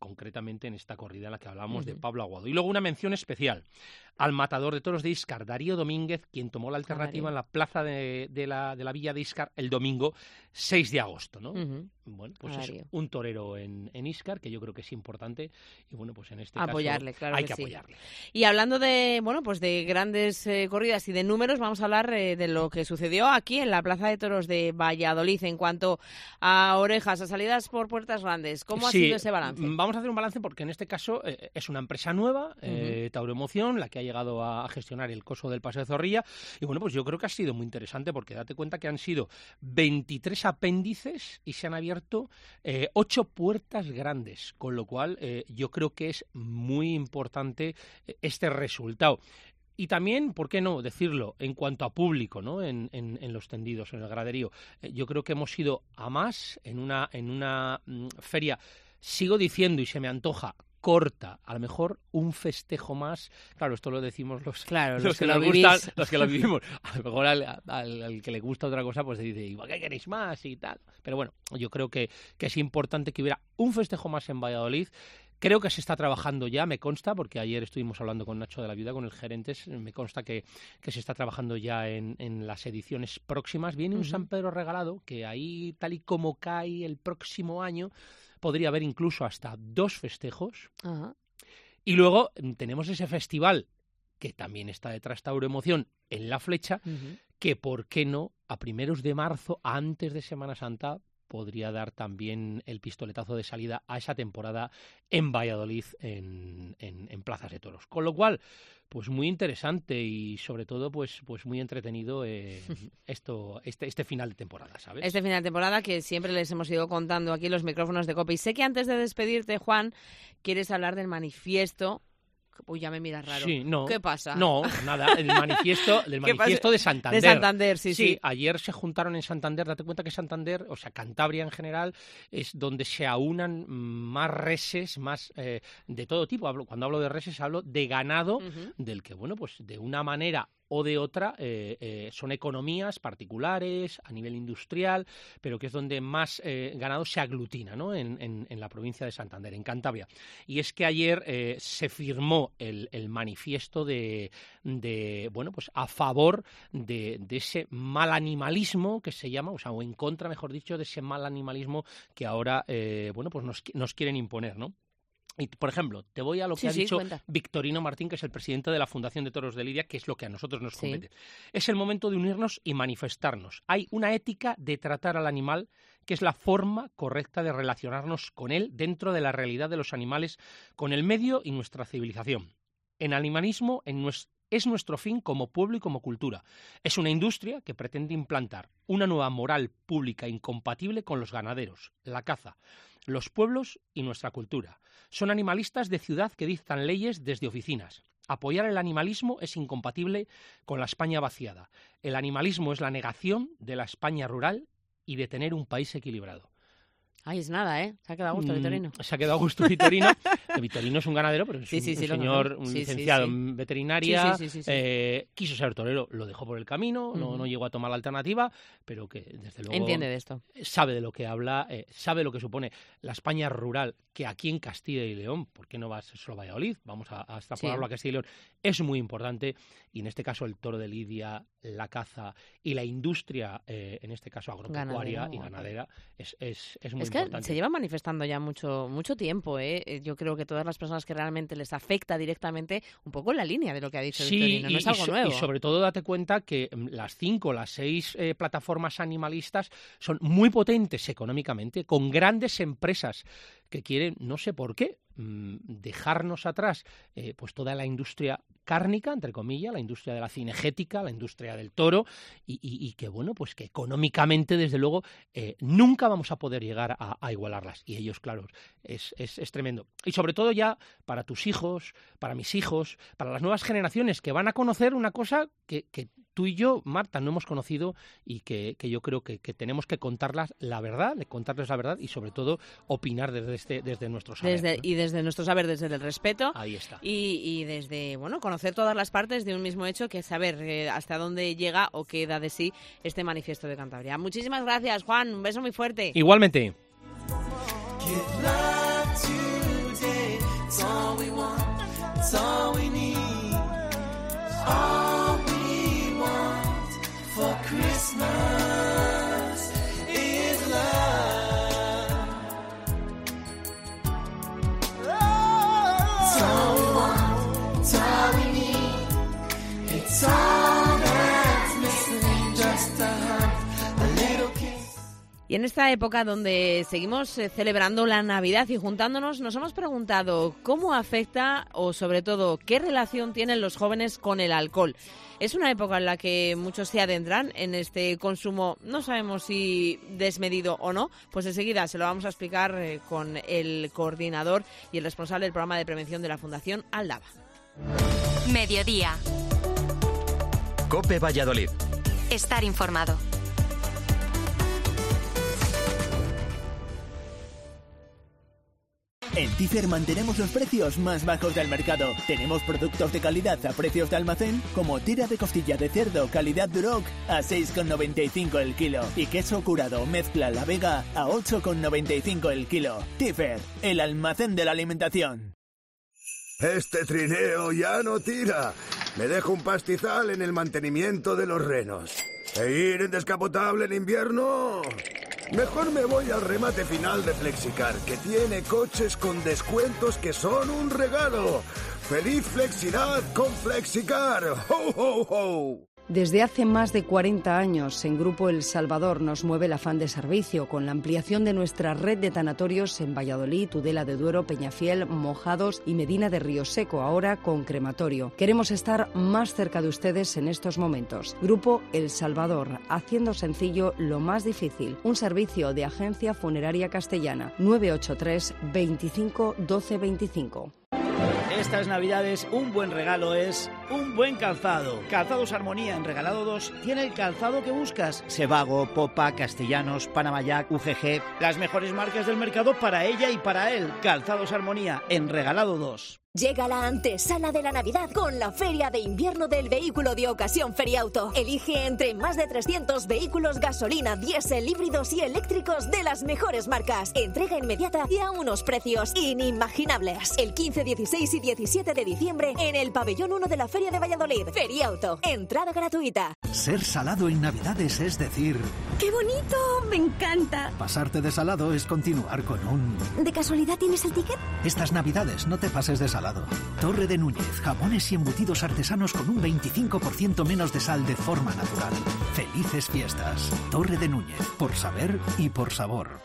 concretamente en esta corrida en la que hablamos uh-huh. de Pablo Aguado. Y luego una mención especial al matador de toros de Íscar, Darío Domínguez, quien tomó la alternativa ah, en la plaza de, de, la, de la villa de Íscar el domingo seis de agosto, ¿no? Uh-huh. Bueno, pues ah, es Darío. un torero en, en Íscar que yo creo que es importante y bueno, pues en este apoyarle, caso claro hay que, que sí. apoyarle. Y hablando de, bueno, pues de grandes eh, corridas y de números, vamos a hablar eh, de lo que sucedió aquí en la Plaza de Toros de Valladolid en cuanto a orejas, a salidas por puertas grandes. ¿Cómo sí, ha sido ese balance? Vamos a hacer un balance porque en este caso eh, es una empresa nueva, uh-huh. eh, Tauroemoción, la que ha llegado a, a gestionar el coso del Paseo de Zorrilla y bueno, pues yo creo que ha sido muy interesante porque date cuenta que han sido veintitrés apéndices y se han abierto eh, ocho puertas grandes, con lo cual eh, yo creo que es muy importante eh, este resultado. Y también, ¿por qué no decirlo? En cuanto a público, ¿no? En, en, en los tendidos, en el graderío. Eh, yo creo que hemos ido a más en una, en una mm, feria, sigo diciendo y se me antoja, corta, a lo mejor un festejo más. Claro, esto lo decimos los, claro, los, los que, que nos lo gustan, los que lo vivimos. A lo mejor al, al, al que le gusta otra cosa, pues se dice, ¿y qué queréis más? Y tal. Pero bueno, yo creo que, que es importante que hubiera un festejo más en Valladolid. Creo que se está trabajando ya, me consta, porque ayer estuvimos hablando con Nacho de la Viuda, con el gerente, me consta que, que se está trabajando ya en, en las ediciones próximas. Viene un uh-huh. San Pedro regalado, que ahí, tal y como cae el próximo año, podría haber incluso hasta dos festejos. Uh-huh. Y luego tenemos ese festival, que también está detrás Tauroemoción, en La Flecha, uh-huh. que, ¿por qué no?, a primeros de marzo, antes de Semana Santa, podría dar también el pistoletazo de salida a esa temporada en Valladolid, en, en, en plazas de toros. Con lo cual, pues muy interesante y sobre todo pues pues muy entretenido eh, esto este este final de temporada, ¿sabes? Este final de temporada que siempre les hemos ido contando aquí los micrófonos de COPE. Y sé que antes de despedirte, Juan, quieres hablar del manifiesto. Uy, ya me miras raro. Sí, no, ¿Qué pasa? No, nada, el manifiesto, del manifiesto de Santander. De Santander, sí, sí, sí. Ayer se juntaron en Santander, date cuenta que Santander, o sea, Cantabria en general, es donde se aunan más reses, más eh, de todo tipo. Hablo, cuando hablo de reses, hablo de ganado, uh-huh. del que, bueno, pues de una manera o de otra, eh, eh, son economías particulares, a nivel industrial, pero que es donde más eh, ganado se aglutina, ¿no? En, en, en la provincia de Santander, en Cantabria. Y es que ayer eh, se firmó el, el manifiesto de, de, bueno, pues a favor de, de ese mal animalismo que se llama, o sea, o en contra, mejor dicho, de ese mal animalismo que ahora, eh, bueno, pues nos, nos quieren imponer, ¿no? Y, por ejemplo, te voy a lo que sí, ha sí, dicho cuenta. Victorino Martín, que es el presidente de la Fundación de Toros de Lidia, que es lo que a nosotros nos sí. compete. Es el momento de unirnos y manifestarnos. Hay una ética de tratar al animal que es la forma correcta de relacionarnos con él dentro de la realidad de los animales, con el medio y nuestra civilización. En animalismo en nuestro es nuestro fin como pueblo y como cultura. Es una industria que pretende implantar una nueva moral pública incompatible con los ganaderos, la caza, los pueblos y nuestra cultura. Son animalistas de ciudad que dictan leyes desde oficinas. Apoyar el animalismo es incompatible con la España vaciada. El animalismo es la negación de la España rural y de tener un país equilibrado. Ay, es nada, ¿eh? Se ha quedado a gusto, Vitorino. Mm, se ha quedado a gusto Vitorino. Vitorino es un ganadero, pero es sí, un, sí, sí, un señor, un sí, licenciado sí, sí. en veterinaria. Sí, sí, sí, sí, sí. Eh, quiso ser torero, lo dejó por el camino, uh-huh. no, no llegó a tomar la alternativa, pero que desde luego entiende de esto. Sabe de lo que habla, eh, sabe lo que supone la España rural, que aquí en Castilla y León, ¿por qué no va a ser solo Valladolid? Vamos a, a extrapolarlo sí. a Castilla y León. Es muy importante, y en este caso el toro de lidia, la caza y la industria, eh, en este caso agropecuaria ganadera, y ganadera, es, es, es muy es importante. Que se llevan manifestando ya mucho mucho tiempo, ¿eh? Yo creo que todas las personas que realmente les afecta directamente, un poco en la línea de lo que ha dicho sí, Victorino, no y, es algo y so, nuevo. Y sobre todo date cuenta que las cinco, las seis eh, plataformas animalistas son muy potentes económicamente, con grandes empresas que quieren, no sé por qué, dejarnos atrás eh, pues toda la industria cárnica, entre comillas, la industria de la cinegética, la industria del toro, y, y, y que, bueno, pues que económicamente, desde luego, eh, nunca vamos a poder llegar a, a igualarlas. Y ellos, claro, es, es, es tremendo. Y sobre todo ya para tus hijos, para mis hijos, para las nuevas generaciones que van a conocer una cosa que, que tú y yo, Marta, no hemos conocido y que, que yo creo que, que tenemos que contarlas la verdad, de contarles la verdad y sobre todo opinar desde este, desde nuestro saber. Desde, ¿no? Y desde nuestro saber, desde el respeto. Ahí está. Y, y desde, bueno, conocer todas las partes de un mismo hecho, que es saber eh, hasta dónde llega o qué da de sí este manifiesto de Cantabria. Muchísimas gracias, Juan. Un beso muy fuerte. Igualmente. It's all we need. All we want for Christmas is love. It's all we want, it's all we need. It's all that's missing, just a hug, a little kiss. Y en esta época donde seguimos eh, celebrando la Navidad y juntándonos, nos hemos preguntado cómo afecta o sobre todo qué relación tienen los jóvenes con el alcohol. Es una época en la que muchos se adentran en este consumo, no sabemos si desmedido o no, pues enseguida se lo vamos a explicar eh, con el coordinador y el responsable del programa de prevención de la Fundación Aldaba. Mediodía. COPE Valladolid. Estar informado. En Tifer mantenemos los precios más bajos del mercado. Tenemos productos de calidad a precios de almacén, como tira de costilla de cerdo calidad Duroc a seis con noventa y cinco el kilo y queso curado mezcla La Vega a ocho con noventa y cinco el kilo. Tifer, el almacén de la alimentación. Este trineo ya no tira. Me dejo un pastizal en el mantenimiento de los renos. ¿E ir en descapotable en invierno? Mejor me voy al remate final de Flexicar, que tiene coches con descuentos que son un regalo. ¡Feliz Flexidad con Flexicar! ¡Ho, ho, ho! Desde hace más de cuarenta años, en Grupo El Salvador nos mueve el afán de servicio, con la ampliación de nuestra red de tanatorios en Valladolid, Tudela de Duero, Peñafiel, Mojados y Medina de Río Seco, ahora con crematorio. Queremos estar más cerca de ustedes en estos momentos. Grupo El Salvador, haciendo sencillo lo más difícil. Un servicio de Agencia Funeraria Castellana. nueve ocho tres, veinticinco, doce veinticinco. Estas Navidades un buen regalo es un buen calzado. Calzados Armonía en Regalado dos tiene el calzado que buscas. Sebago, Popa, Castellanos, Panamayac, U G G. Las mejores marcas del mercado para ella y para él. Calzados Armonía en Regalado dos. Llega la antesala de la Navidad con la Feria de Invierno del Vehículo de Ocasión Feriauto. Elige entre más de trescientos vehículos gasolina, diésel, híbridos y eléctricos de las mejores marcas. Entrega inmediata y a unos precios inimaginables. El quince, dieciséis y diecisiete de diciembre en el pabellón uno de la Feria de Valladolid. Feriauto. Entrada gratuita. Ser salado en Navidades es decir... ¡Qué bonito! ¡Me encanta! Pasarte de salado es continuar con un... ¿De casualidad tienes el ticket? Estas Navidades no te pases de salado. Torre de Núñez, jamones y embutidos artesanos con un veinticinco por ciento menos de sal de forma natural. Felices fiestas. Torre de Núñez, por saber y por sabor.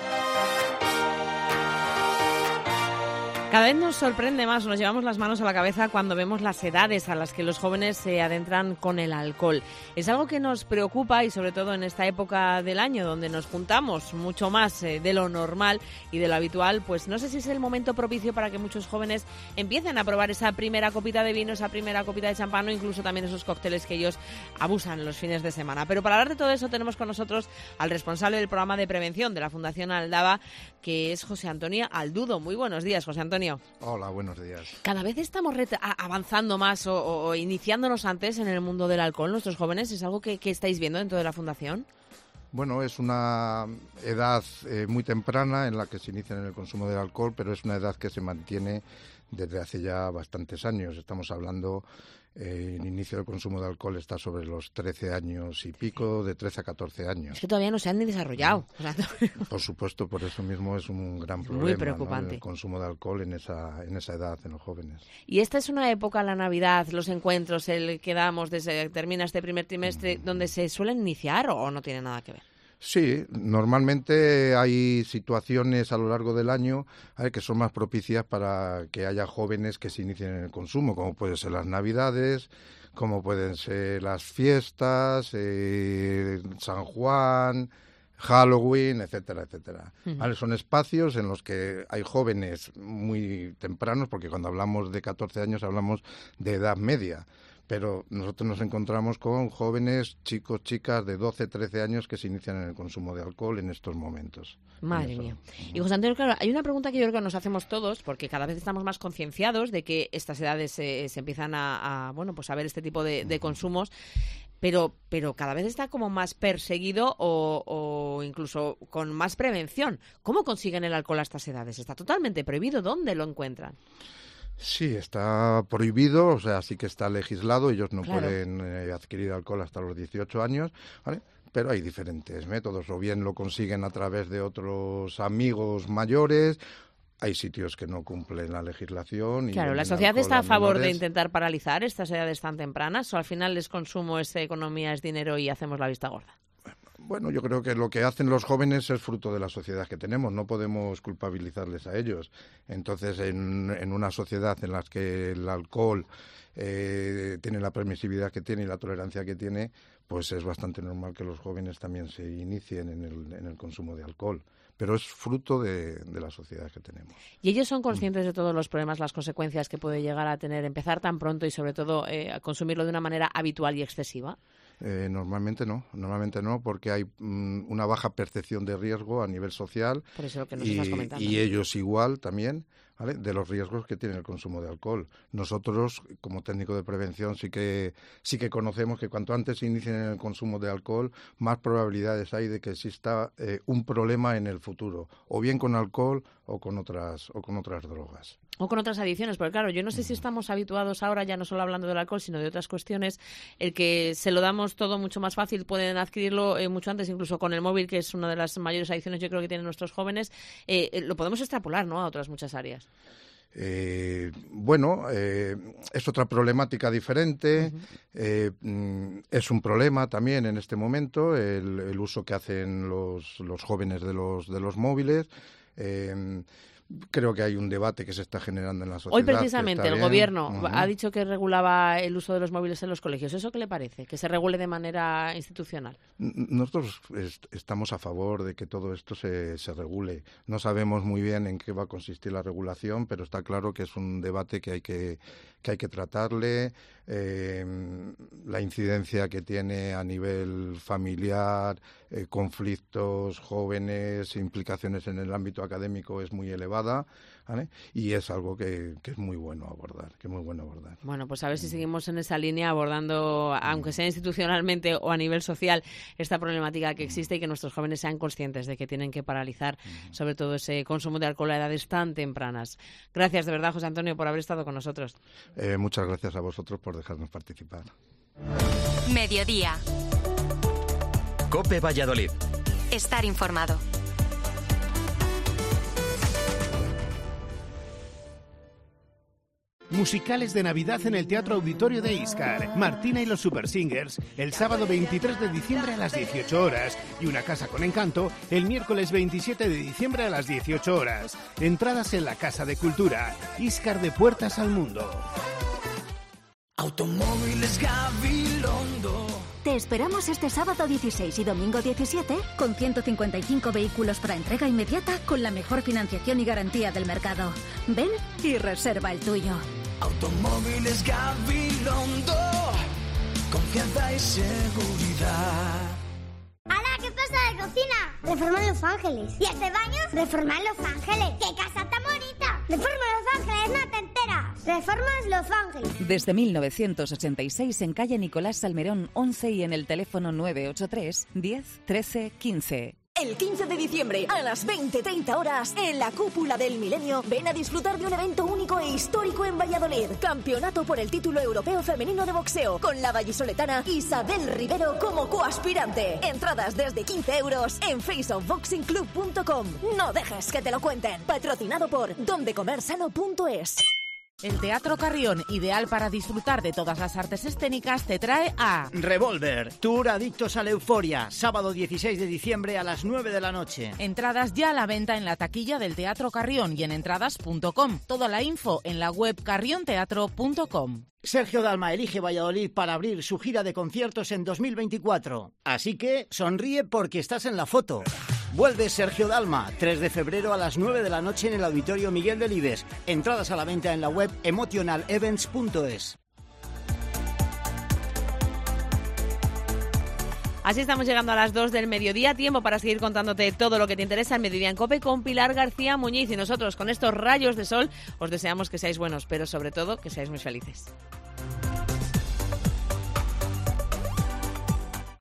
Cada vez nos sorprende más, nos llevamos las manos a la cabeza cuando vemos las edades a las que los jóvenes se adentran con el alcohol. Es algo que nos preocupa y sobre todo en esta época del año donde nos juntamos mucho más eh, de lo normal y de lo habitual, pues no sé si es el momento propicio para que muchos jóvenes empiecen a probar esa primera copita de vino, esa primera copita de champán o incluso también esos cócteles que ellos abusan los fines de semana. Pero para hablar de todo eso tenemos con nosotros al responsable del programa de prevención de la Fundación Aldaba, que es José Antonio Aldudo. Muy buenos días, José Antonio. Hola, buenos días. Cada vez estamos reta- avanzando más o, o, o iniciándonos antes en el mundo del alcohol. ¿Nuestros jóvenes es algo que, que estáis viendo dentro de la Fundación? Bueno, es una edad eh, muy temprana en la que se inicia en el consumo del alcohol, pero es una edad que se mantiene desde hace ya bastantes años. Estamos hablando, eh, el inicio del consumo de alcohol está sobre los trece años y pico, de trece a catorce años. Es que todavía no se han ni desarrollado. O sea, por supuesto, por eso mismo es un gran problema. Muy preocupante. ¿No? El consumo de alcohol en esa, en esa edad, en los jóvenes. Y esta es una época, la Navidad, los encuentros, el que damos desde que termina este primer trimestre, mm. donde se suelen iniciar o no tiene nada que ver. Sí, normalmente hay situaciones a lo largo del año eh, que son más propicias para que haya jóvenes que se inicien en el consumo, como pueden ser las Navidades, como pueden ser las fiestas, eh, San Juan, Halloween, etcétera, etcétera. Uh-huh. ¿Vale? Son espacios en los que hay jóvenes muy tempranos, porque cuando hablamos de catorce años hablamos de edad media. Pero nosotros nos encontramos con jóvenes, chicos, chicas de doce, trece años que se inician en el consumo de alcohol en estos momentos. Madre mía. Y José Antonio, claro, hay una pregunta que yo creo que nos hacemos todos, porque cada vez estamos más concienciados de que estas edades eh, se empiezan a, a, bueno, pues a ver este tipo de, de consumos, pero, pero cada vez está como más perseguido o, o incluso con más prevención. ¿Cómo consiguen el alcohol a estas edades? ¿Está totalmente prohibido? ¿Dónde lo encuentran? Sí, está prohibido, o sea, sí que está legislado, ellos no Claro. pueden eh, adquirir alcohol hasta los dieciocho años, ¿vale? Pero hay diferentes métodos, o bien lo consiguen a través de otros amigos mayores, hay sitios que no cumplen la legislación. Y Claro, ¿la venden sociedad alcohol está a favor de menores. intentar paralizar estas edades tan tempranas o al final es consumo, es economía, es dinero y hacemos la vista gorda? Bueno, yo creo que lo que hacen los jóvenes es fruto de la sociedad que tenemos, no podemos culpabilizarles a ellos. Entonces, en, en una sociedad en la que el alcohol eh, tiene la permisividad que tiene y la tolerancia que tiene, pues es bastante normal que los jóvenes también se inicien en el, en el consumo de alcohol. Pero es fruto de, de la sociedad que tenemos. ¿Y ellos son conscientes de todos los problemas, las consecuencias que puede llegar a tener empezar tan pronto y sobre todo eh, a consumirlo de una manera habitual y excesiva? Eh, normalmente no, normalmente no, porque hay mm, una baja percepción de riesgo a nivel social. Por eso lo que nos y, estás comentando. y ellos igual también, ¿vale? De los riesgos que tiene el consumo de alcohol. Nosotros, como técnico de prevención, sí que sí que conocemos que cuanto antes se inicien en el consumo de alcohol, más probabilidades hay de que exista eh, un problema en el futuro, o bien con alcohol o con otras o con otras drogas. O con otras adicciones, porque claro, yo no sé si estamos habituados ahora, ya no solo hablando del alcohol, sino de otras cuestiones, el que se lo damos todo mucho más fácil, pueden adquirirlo eh, mucho antes, incluso con el móvil, que es una de las mayores adicciones yo creo que tienen nuestros jóvenes, eh, eh, lo podemos extrapolar, ¿no?, a otras muchas áreas. Eh, bueno, eh, es otra problemática diferente, uh-huh. eh, mm, es un problema también en este momento el, el uso que hacen los, los jóvenes de los, de los móviles. Eh, Creo que hay un debate que se está generando en la sociedad. Hoy precisamente el bien. Gobierno uh-huh. ha dicho que regulaba el uso de los móviles en los colegios. ¿Eso qué le parece? ¿Que se regule de manera institucional? Nosotros est- estamos a favor de que todo esto se, se regule. No sabemos muy bien en qué va a consistir la regulación, pero está claro que es un debate que hay que, que, hay que tratarle. Eh, la incidencia que tiene a nivel familiar, eh, conflictos, jóvenes, implicaciones en el ámbito académico es muy elevada, ¿vale? Y es algo que, que es muy bueno abordar, que es muy bueno abordar. Bueno, pues a ver si seguimos en esa línea abordando, aunque sea institucionalmente o a nivel social, esta problemática que existe y que nuestros jóvenes sean conscientes de que tienen que paralizar sobre todo ese consumo de alcohol a edades tan tempranas. Gracias de verdad, José Antonio, por haber estado con nosotros. Eh, muchas gracias a vosotros por dejarnos participar. Mediodía. COPE Valladolid. Estar informado. Musicales de Navidad en el Teatro Auditorio de Íscar. Martina y los Super Singers el sábado veintitrés de diciembre a las dieciocho horas y Una casa con encanto el miércoles veintisiete de diciembre a las dieciocho horas. Entradas en la Casa de Cultura. Íscar, de puertas al mundo. Automóviles Gabilondo. Te esperamos este sábado dieciséis y domingo diecisiete con ciento cincuenta y cinco vehículos para entrega inmediata con la mejor financiación y garantía del mercado. Ven y reserva el tuyo. Automóviles Gabilondo. Confianza y seguridad. ¡Hala! ¿Qué pasa de cocina? Reforma Los Ángeles. ¿Y este baño? Reforma Los Ángeles. ¡Qué casa tan bonita! Reforma Los Ángeles, no te enteras. Reformas Los Ángeles. Desde mil novecientos ochenta y seis en calle Nicolás Salmerón once y en el teléfono nueve ocho tres, diez, trece, quince. El quince de diciembre a las veinte treinta horas en la Cúpula del Milenio ven a disfrutar de un evento único e histórico en Valladolid. Campeonato por el título europeo femenino de boxeo con la vallisoletana Isabel Rivero como coaspirante. Entradas desde quince euros en face of boxing club punto com. No dejes que te lo cuenten. Patrocinado por donde comer sano punto es. El Teatro Carrión, ideal para disfrutar de todas las artes escénicas, te trae a Revolver, Tour Adictos a la Euforia, sábado dieciséis de diciembre a las nueve de la noche. Entradas ya a la venta en la taquilla del Teatro Carrión y en entradas punto com. Toda la info en la web carrion teatro punto com. Sergio Dalma elige Valladolid para abrir su gira de conciertos en dos mil veinticuatro. Así que sonríe porque estás en la foto. Vuelve Sergio Dalma, tres de febrero a las nueve de la noche en el Auditorio Miguel Delibes. Entradas a la venta en la web emotional events punto es. Así estamos llegando a las dos del mediodía, tiempo para seguir contándote todo lo que te interesa en Mediodía en COPE con Pilar García Muñiz. Y nosotros, con estos rayos de sol, os deseamos que seáis buenos, pero sobre todo que seáis muy felices.